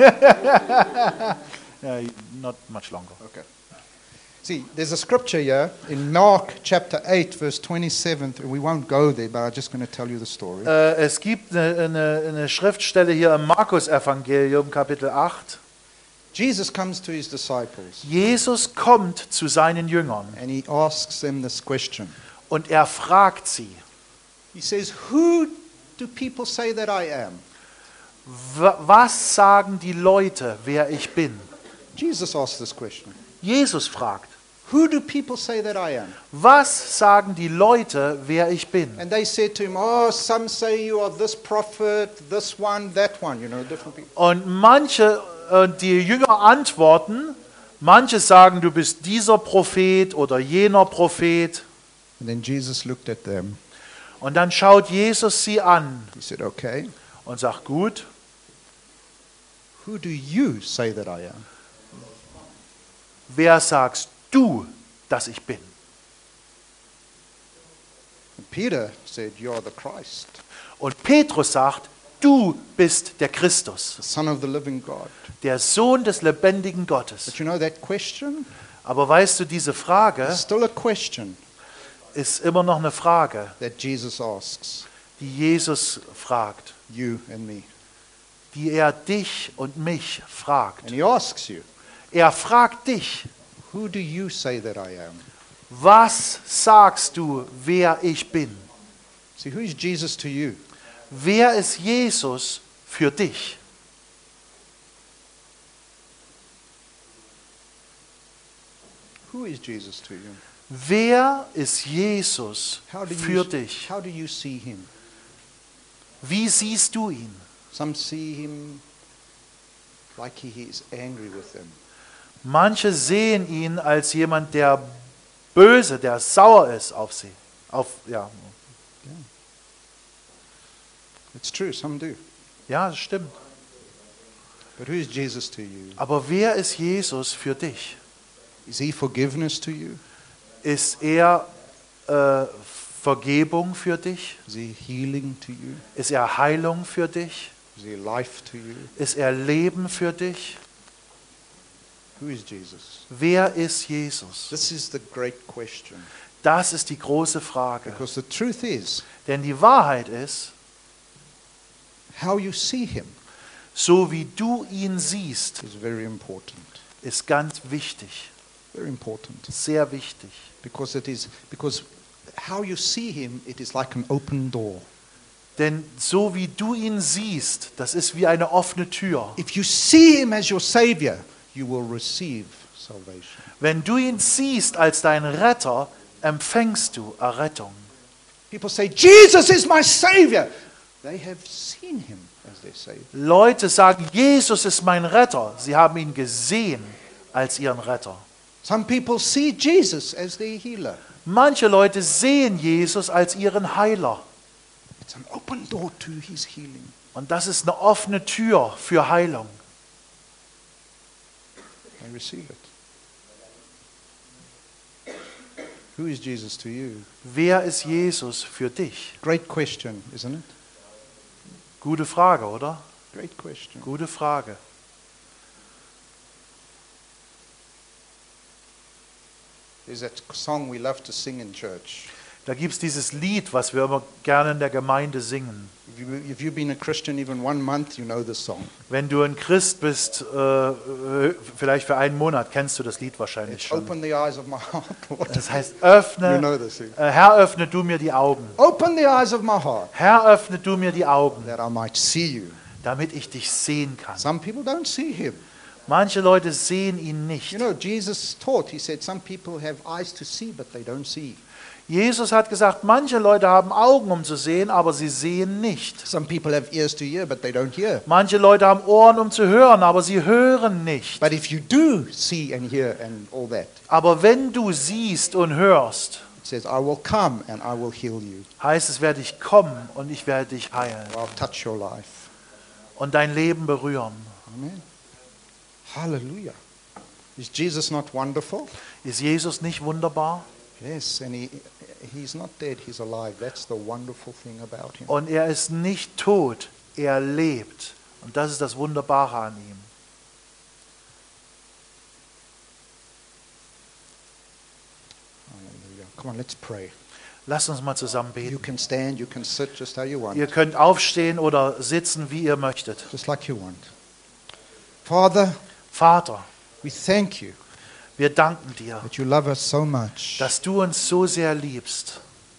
not much longer. Okay. See, there's a scripture here in Mark chapter eight, verse twenty-seven. We won't go there, but I'm just going to tell you the story. Äh, es gibt eine, eine, eine Schriftstelle hier im Markus-Evangelium, Kapitel acht. Jesus comes to His disciples Jesus kommt zu seinen Jüngern and He asks them this question. und er fragt sie, He says, "Who do people say that I am?" "Wa- was sagen die Leute, wer ich bin?" Jesus asked this question. Jesus fragt, Who do people say that I am? was sagen die Leute, wer ich bin? And they said to him, "Oh, some say you are this prophet, this one, that one." You know, different people. Und manche, äh, die Jünger antworten, manche sagen, du bist dieser Prophet oder jener Prophet. And then Jesus looked at them. Und dann schaut Jesus sie an He said, "Okay, und sagt, gut, who do you say that I am?" wer sagst du, dass ich bin? And Peter said, "You are the Christ, Und Petrus sagt, du bist der Christus, the Son of the living God." der Sohn des lebendigen Gottes. But you know that question Aber weißt du, diese Frage is still a question ist immer noch eine Frage, that Jesus asks die Jesus fragt, you and me. die er dich und mich fragt. And He asks you, Er fragt dich, "Who do you say that I am?" was sagst du, wer ich bin? See, who is Jesus to you? Wer ist Jesus für dich? Who is Jesus to you? Wer ist Jesus How do für you, dich? how do you see Him? Wie siehst du ihn? Some see Him like He is angry with them. Manche sehen ihn als jemand, der böse, der sauer ist auf sie. Auf, ja. It's true, some do. ja, das stimmt. But who is Jesus to you? Aber wer ist Jesus für dich? Is He forgiveness to you? Ist er äh, Vergebung für dich? Is He healing to you? Ist er Heilung für dich? Is He life to you? Ist er Leben für dich? Who is Jesus? Wer ist Jesus? This is the great question. Das ist die große Frage. Because the truth is, Denn die Wahrheit ist, how you see Him so wie du ihn siehst, is very important. ist ganz wichtig. Very important. Sehr wichtig. Because it is because how you see Him, it is like an open door. Denn so wie du ihn siehst, das ist wie eine offene Tür. If you see Him as your Savior, you will receive salvation. Wenn du ihn siehst als dein Retter, empfängst du Errettung. People say, "Jesus is my Savior." They have seen Him as their Savior. Leute sagen, Jesus ist mein Retter. Sie haben ihn gesehen als ihren Retter. Some people see Jesus as their healer. Manche Leute sehen Jesus als ihren Heiler. It's an open door to His healing. Und das ist eine offene Tür für Heilung. They receive it. Who is Jesus to you? Wer ist Jesus für dich? Great question, isn't it? Gute Frage, oder? Great question. Gute Frage. There's that song we love to sing in church. Da gibt es dieses Lied, was wir immer gerne in der Gemeinde singen. If, you, if you've been a Christian even one month, you know this song. Wenn du ein Christ bist, äh, vielleicht für einen Monat, kennst du das Lied wahrscheinlich It's schon. open the eyes of my heart, Lord. Das heißt, You öffne, know this. thing. äh, Herr, öffne du mir die Augen. Open the eyes of my heart Herr, öffne du mir die Augen, that I might see you. damit ich dich sehen kann. Some people don't see him. Manche Leute sehen ihn nicht. You know, Jesus taught, he said, some people have eyes to see, but they don't see. Jesus hat gesagt, manche Leute haben Augen, um zu sehen, aber sie sehen nicht. Some people have ears to hear, but they don't hear. Manche Leute haben Ohren, um zu hören, aber sie hören nicht. But if you do see and hear and all that, Aber wenn du siehst und hörst, it says, I will come and I will heal you. heißt es, werde ich kommen und ich werde dich heilen Or I'll touch your life. und dein Leben berühren. Amen. Hallelujah. Is Jesus not wonderful? Ist Jesus nicht wunderbar? Yes, and he, he's not dead, he's alive. That's the wonderful thing about him. Und er ist nicht tot, er lebt. Und das ist das Wunderbare an ihm. Hallelujah. Come on, let's pray. Lasst uns mal zusammen You beten. can stand, you can sit just how you want. Ihr könnt aufstehen oder sitzen, wie ihr möchtet. Just like you want. Father, Vater, we thank you wir danken dir, that you love us so much. dass du uns so sehr liebst,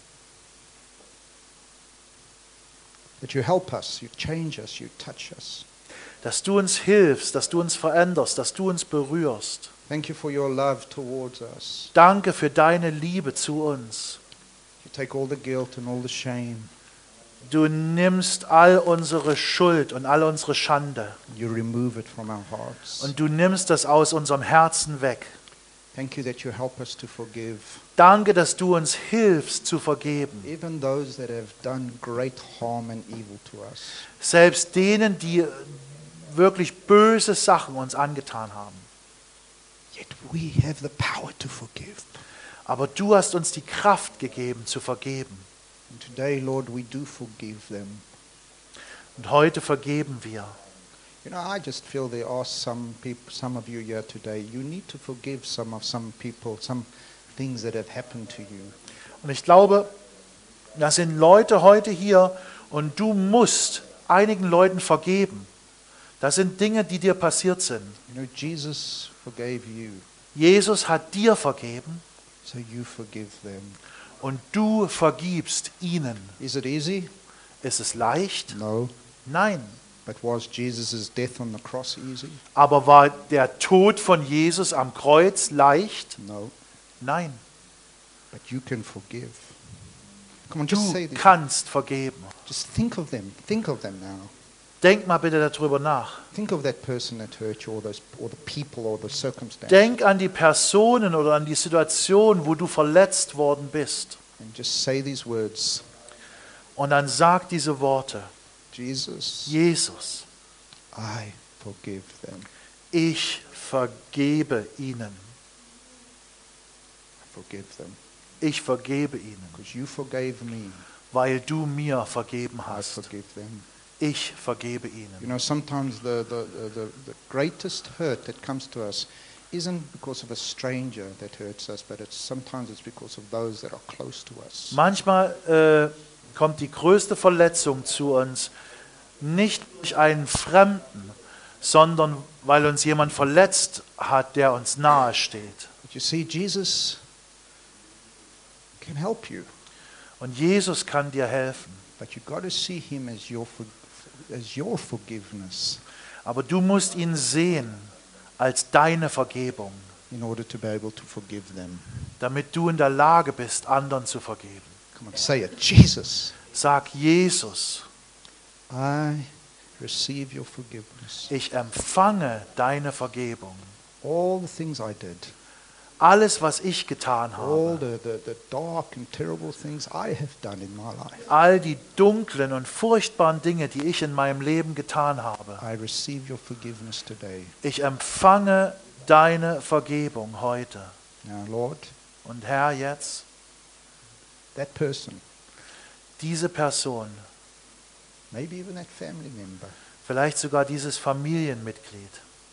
That you help us, you change us, you touch us. dass du uns hilfst, dass du uns veränderst, dass du uns berührst. Thank you for your love towards us. Danke für deine Liebe zu uns. You take all the guilt and all the shame. Du nimmst all unsere Schuld und all unsere Schande You remove it from our hearts. und du nimmst das aus unserem Herzen weg. Thank you that you help us to forgive Danke, dass du uns hilfst zu vergeben, even those that have done great harm and evil to us. selbst denen, die wirklich böse Sachen uns angetan haben. Yet we have the power to forgive. Aber du hast uns die Kraft gegeben zu vergeben. And today, Lord, we do forgive them. Und heute vergeben wir. You know, I just feel there are some people, some of you here today, you need to forgive some of some people, some things that have happened to you. Und ich glaube, da sind Leute heute hier und du musst einigen Leuten vergeben. Das sind Dinge, die dir passiert sind. You know, Jesus forgave you, Jesus hat dir vergeben so you forgive them. und du vergibst ihnen. Is it easy? Ist es leicht? No. Nein. But was Jesus' death on the cross easy? Aber war der Tod von Jesus am Kreuz leicht? No. Nein. But you can forgive. Come on, just Du say this. kannst vergeben. Just think of them. Think of them now. Denk mal bitte darüber nach. Think of that person that hurt you, or those, or the people, or the circumstance, Denk an die Personen oder an die Situation, wo du verletzt worden bist. and just say these words: Und dann sag diese Worte. Jesus, Jesus, I forgive them. ich vergebe ihnen. I forgive them Ich vergebe ihnen, because you forgave me. weil du mir vergeben I hast. forgive them. Ich vergebe You ihnen. know, sometimes the, the, the, the greatest hurt that comes to us isn't because of a stranger that hurts us, but it's sometimes it's because of those that are close to us. Manchmal äh, kommt die größte Verletzung zu uns nicht durch einen Fremden, sondern weil uns jemand verletzt hat, der uns nahe steht. But you see, Jesus can help you, Und Jesus kann dir helfen. but you got to see him as your for, as your forgiveness Aber du musst ihn sehen als deine Vergebung, in order to be able to forgive them. damit du in der Lage bist, anderen zu vergeben. Come on, say it. Jesus, Sag Jesus, I receive your forgiveness. ich empfange deine Vergebung. All the things I did, Alles, was ich getan all habe, the, the, the dark and terrible things I have done in my life, all die dunklen und furchtbaren Dinge, die ich in meinem Leben getan habe, I receive your forgiveness today. ich empfange deine Vergebung heute. Now, Lord, Und Herr, jetzt, that person, diese Person, maybe even that family member, vielleicht sogar dieses Familienmitglied,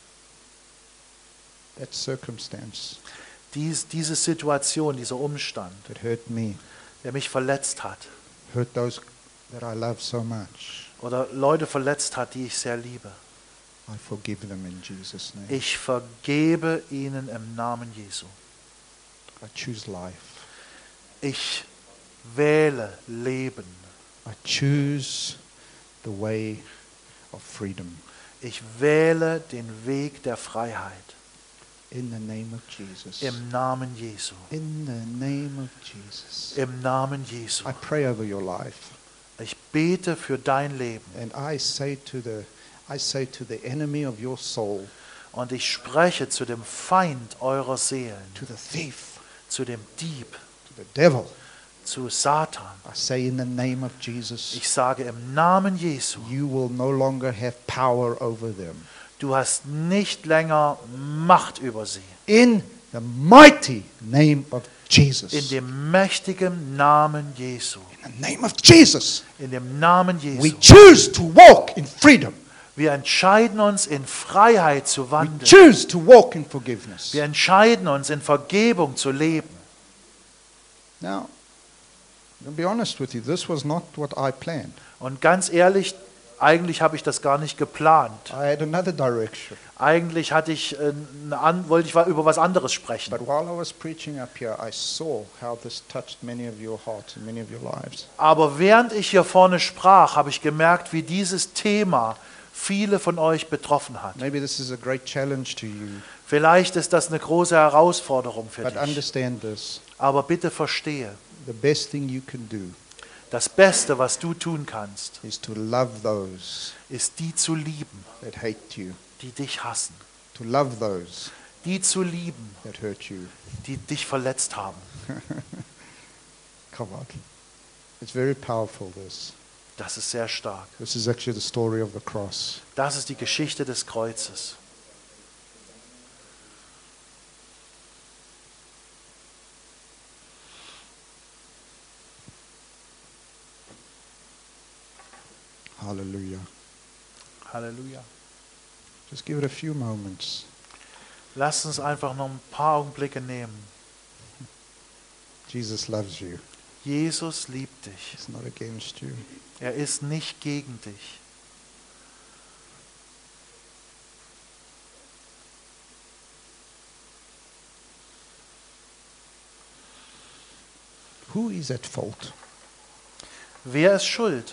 that circumstance dies, diese Situation, dieser Umstand, that hurt me, der mich verletzt hat hurt those that I love so much. oder Leute verletzt hat, die ich sehr liebe. I forgive them in Jesus' name. Ich vergebe ihnen im Namen Jesu. I choose life. Ich wähle Leben. I choose the way of freedom. Ich wähle den Weg der Freiheit. In the name of Jesus. Im Namen Jesu. In the name of Jesus. Im Namen Jesu. I pray over your life. Ich bete für dein Leben. And I say to the I say to the enemy of your soul, Und ich spreche zu dem Feind eurer Seelen, to the thief, zu dem Dieb, to the devil, zu Satan. I say in the name of Jesus, Ich sage im Namen Jesu, you will no longer have power over them. du hast nicht länger Macht über sie. In the mighty name of Jesus. In dem mächtigen Namen Jesu. In the name of Jesus. In dem Namen We Jesu. choose to walk in freedom. Wir entscheiden uns, in Freiheit zu We wandeln. choose to walk in forgiveness. Wir entscheiden uns, in Vergebung zu leben. Now, to be honest with you, this was not what I planned. Und ganz ehrlich, eigentlich habe ich das gar nicht geplant. I had another direction. Eigentlich hatte ich, äh, eine an, wollte ich über was anderes sprechen. But while I was preaching up here, I saw how this touched many of your hearts and many of your lives. Aber während ich hier vorne sprach, habe ich gemerkt, wie dieses Thema viele von euch betroffen hat. Maybe this is a great challenge to you, Vielleicht ist das eine große Herausforderung für but dich. understand this. Aber bitte verstehe, The best thing you can do das Beste, was du tun kannst, is to love those ist die zu lieben, that hate you, die dich hassen. to love those Die zu lieben, that hurt you. die dich verletzt haben. Come on. It's very powerful, this. Das ist sehr stark. This is actually the story of the cross. Das ist die Geschichte des Kreuzes. Hallelujah. Halleluja. Just give it a few moments. Lasst uns einfach noch ein paar Augenblicke nehmen. Jesus loves you. Jesus liebt dich. He's not against you. Er ist nicht gegen dich. Who is at fault? Wer ist schuld?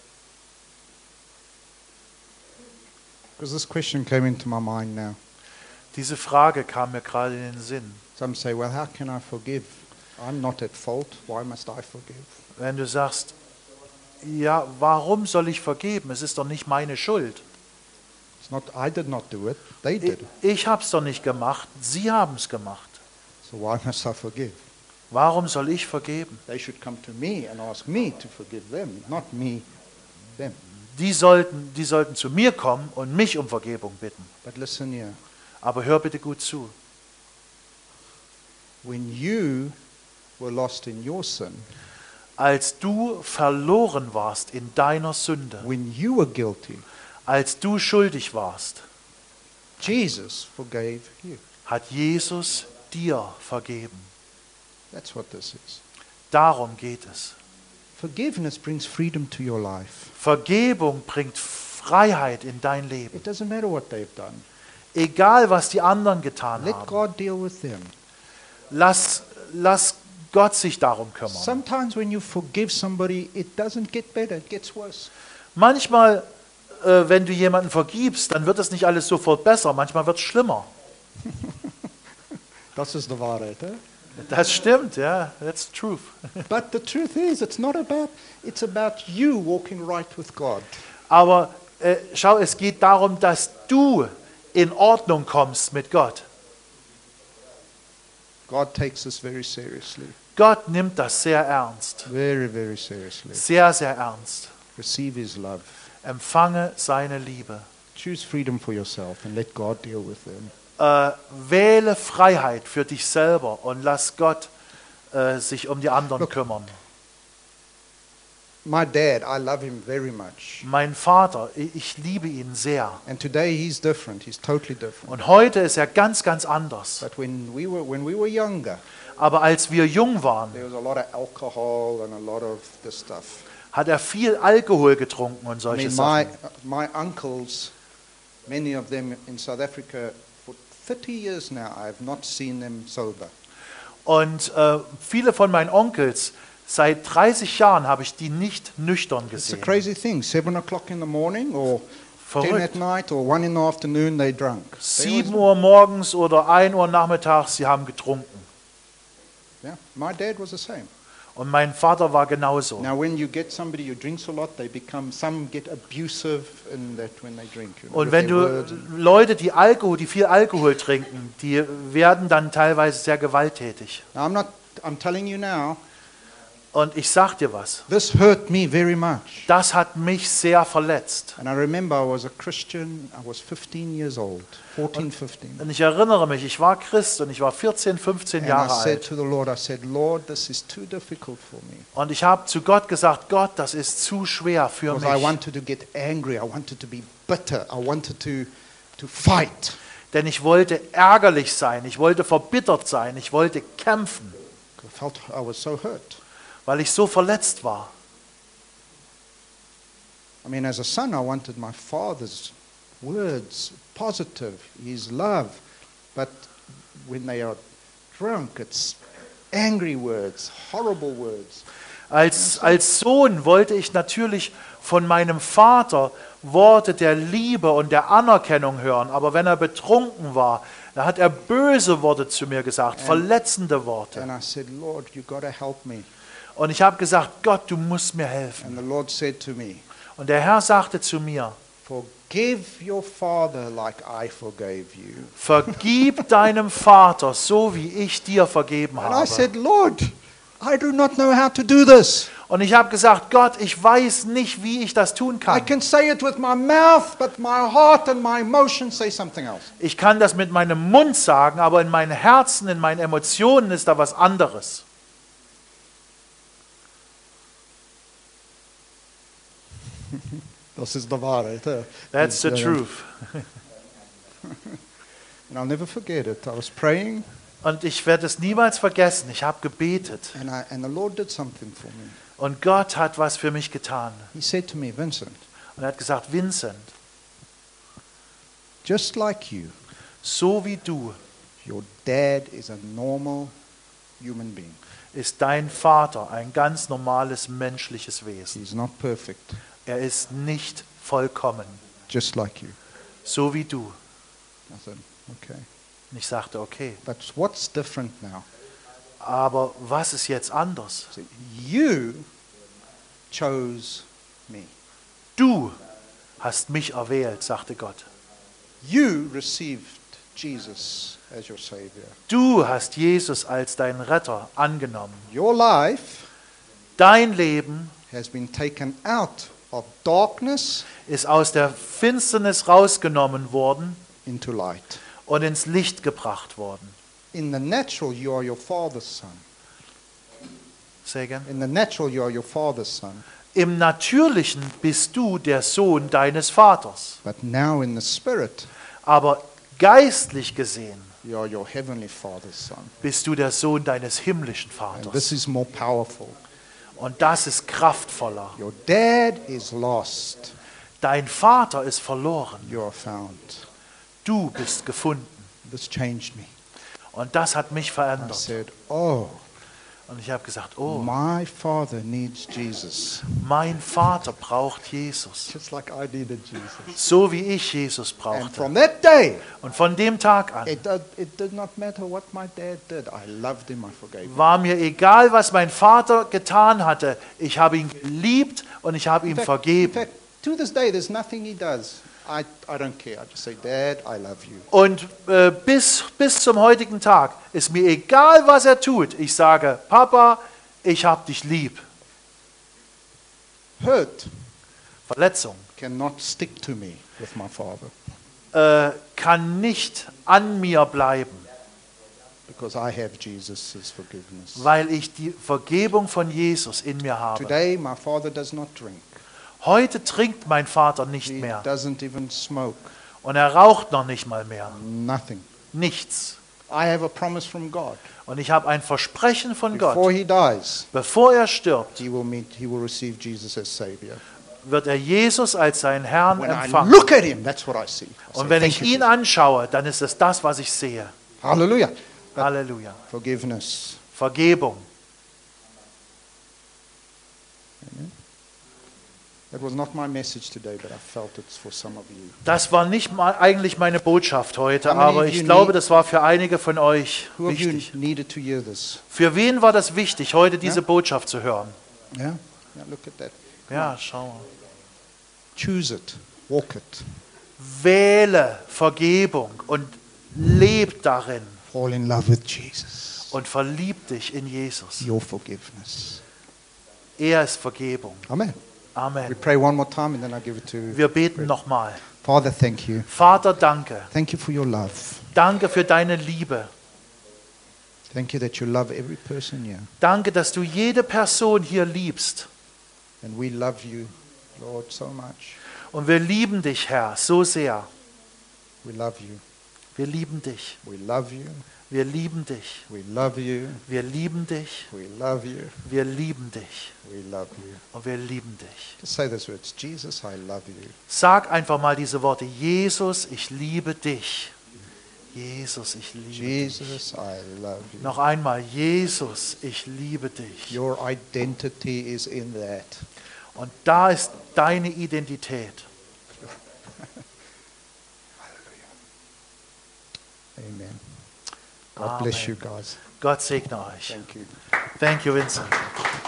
Because this question came into my mind now. Diese Frage kam mir gerade in den Sinn. Some say, well, how can I forgive? I'm not at fault. Why must I forgive? Wenn du sagst, ja, warum soll ich vergeben? Es ist doch nicht meine Schuld. It's not, I did not do it. They Ich, did. ich habe es doch nicht gemacht. Sie haben es gemacht. So why must I forgive? Warum soll ich vergeben? They should come to me and ask me to forgive them, not me, them. Die sollten, die sollten zu mir kommen und mich um Vergebung bitten. But listen here. Aber hör bitte gut zu. When you were lost in your sin, Als du verloren warst in deiner Sünde, when you were guilty, als du schuldig warst, Jesus forgave you. hat Jesus dir vergeben. That's what this is. Darum geht es. Forgiveness brings freedom to your life. Vergebung bringt Freiheit in dein Leben. It doesn't matter what they've done. Egal, was die anderen getan Let haben. God deal with them. Lass, lass Gott sich darum kümmern. Sometimes when you forgive somebody, it doesn't get better, it gets worse. Manchmal, äh, wenn du jemanden vergibst, dann wird es nicht alles sofort besser. Manchmal wird es schlimmer. Das ist die Wahrheit, eh? Das stimmt, ja. That's the truth. But the truth is, it's not about, it's about you walking right with God. Aber äh, schau, es geht darum, dass du in Ordnung kommst mit Gott. God takes this very seriously. Gott nimmt das sehr ernst. Very, very seriously. Sehr, sehr ernst. Receive His love. Empfange seine Liebe. Choose freedom for yourself and let God deal with them. Äh, wähle Freiheit für dich selber und lass Gott äh, sich um die anderen Look. kümmern. my dad, I love him very much. Mein Vater, ich ich liebe ihn sehr. And today he's different. He's totally different. Und heute ist er ganz, ganz anders. But when we were when we were younger, Aber als wir jung waren, there was a lot of alcohol and a lot of this stuff. hat er viel Alkohol getrunken und I solche mean, my Sachen. my uncles, many of them in South Africa, for thirty years now, I have not seen them sober. Und äh, viele von meinen Onkels, seit dreißig Jahren habe ich die nicht nüchtern It's a gesehen. crazy thing. Seven o'clock in the morning, or ten Verrückt. at night, or one in the afternoon, they drunk. They sieben always- Uhr morgens oder ein Uhr nachmittags, sie haben getrunken. Yeah, my dad was the same. Und mein Vater war genauso. Now, when you get somebody who drinks a lot, they become, some get abusive in that when they drink. You know, Und with wenn their du words and- Leute, die Alkohol, die viel Alkohol trinken, die werden dann teilweise sehr gewalttätig. Now, I'm not, I'm telling you now, Und ich sag dir was, this hurt me very much. das hat mich sehr verletzt. And I remember I was a Christian, I was fifteen years old, fourteen, fifteen. Und ich erinnere mich, ich war Christ und ich war vierzehn, fünfzehn And I Jahre said alt. to the Lord, I said, Lord, this is too difficult for me. Und ich habe zu Gott gesagt, Gott, das ist zu schwer für Because I mich. wanted to get angry, I wanted to be bitter, I wanted to, to fight. Denn ich wollte ärgerlich sein, ich wollte verbittert sein, ich wollte kämpfen, I felt I was so hurt. weil ich so verletzt war. I mean, as a son, I wanted my father's words, positive, his love. But when they are drunk, it's angry words, horrible words. Als, als Sohn wollte ich natürlich von meinem Vater Worte der Liebe und der Anerkennung hören. Aber wenn er betrunken war, da hat er böse Worte zu mir gesagt, verletzende Worte. And I said, Lord, you got to help me. Und ich habe gesagt, Gott, du musst mir helfen. And the Lord said to me, Und der Herr sagte zu mir, forgive your father like I forgave you. vergib deinem Vater, so wie ich dir vergeben And I habe. said, Lord, I do not know how to do this. Und ich habe gesagt, Gott, ich weiß nicht, wie ich das tun I kann. can say it with my mouth, but my heart and my emotions say something else. Ich kann das mit meinem Mund sagen, aber in meinem Herzen, in meinen Emotionen ist da was anderes. Das ist die Wahrheit. eh? That's the Ja, ja. truth. And I'll never forget it. I was praying, Und ich werde es niemals vergessen. Ich habe gebetet. and, I, and the Lord did something for me. Und Gott hat was für mich getan. He said to me, Vincent, Und er hat gesagt, Vincent, just like you, so wie du your dad is a normal human being. ist dein Vater ein ganz normales menschliches Wesen. He's not perfect, Er ist nicht vollkommen, just like you. so wie du. I said, okay. Und ich sagte, okay, But what's different now? aber was ist jetzt anders? I said, you chose me. Du hast mich erwählt, sagte Gott. You received Jesus as your Savior. Du hast Jesus als deinen Retter angenommen. Your life Dein Leben has been taken out of darkness ist aus der Finsternis rausgenommen worden into light. und ins Licht gebracht worden. In the natural, you are your father's son. Say again. In the natural, you are your father's son. Im Natürlichen bist du der Sohn deines Vaters. But now in the spirit, Aber geistlich gesehen you are your heavenly father's son. bist du der Sohn deines himmlischen And this Vaters. is more powerful. Und das ist kraftvoller. Your dad is lost. Dein Vater ist verloren. You are found. Du bist gefunden. This changed me. Und das hat mich I verändert. said, oh, Und ich habe gesagt, oh, my father needs Jesus. mein Vater braucht Jesus. Just like I needed Jesus. So wie ich Jesus And brauchte. from that day, Und von dem Tag an it, did, it did not matter what my dad did. I loved him, I forgave him. war mir egal, was mein Vater getan hatte. Ich habe ihn geliebt und ich habe ihm In fact, in vergeben. fact, to this day, there's nothing he does. I, I don't care. I just say, Dad, I love you. Und äh, bis, bis zum heutigen Tag ist mir egal, was er tut. Ich sage, Papa, ich habe dich lieb. Hurt Verletzung cannot stick to me with my father. äh, kann nicht an mir bleiben. because I have Jesus' forgiveness. weil ich die Vergebung von Jesus in mir habe. Today, my father does not drink. Heute trinkt mein Vater nicht He mehr doesn't even smoke. und er raucht noch nicht mal mehr. Nothing. Nichts. I have a promise from God. Und ich habe ein Versprechen von Before Gott. he dies, Bevor er stirbt, he will meet. He will receive Jesus as Savior. wird er Jesus als seinen Herrn When I empfangen. look at him, that's what I see. I say, Und wenn "Thank ich you, ihn Jesus." anschaue, dann ist es das, was ich sehe. Hallelujah. But Halleluja. forgiveness. Vergebung. That was not my message today, but I felt it's for some of you. Das war nicht mal eigentlich meine Botschaft heute, How many aber of ich you glaube, need- das war für einige von euch Who of you wichtig. needed to hear this? Für wen war das wichtig, heute diese Ja. Botschaft zu hören? Yeah? Yeah, look at that. Ja, schau mal. Choose it. Walk it. Wähle Vergebung und leb darin Fall in love with Jesus. und verlieb dich in Jesus. Your forgiveness. Er ist Vergebung. Amen. We Amen. pray one more time and then I give it to Wir beten nochmal. Father, thank you. Vater, danke. Thank you for your love. Danke für deine Liebe. Thank you that you love every person here. Danke, dass du jede Person hier liebst. And we love you, Lord, so much. Und wir lieben dich, Herr, so sehr. We love you. Wir lieben dich. We love you. Wir lieben dich. We love you. Wir lieben dich. We love you. Wir lieben dich. We love you. Und wir lieben dich. Just say those words. Jesus, I love you. Sag einfach mal diese Worte. Jesus, ich liebe dich. Jesus, ich liebe dich. Jesus, I love you. Noch einmal. Jesus, ich liebe dich. Your identity is in that. Und da ist deine Identität. Amen. God Amen. bless you guys. Gott segne euch. Thank you. Thank you, Vincent.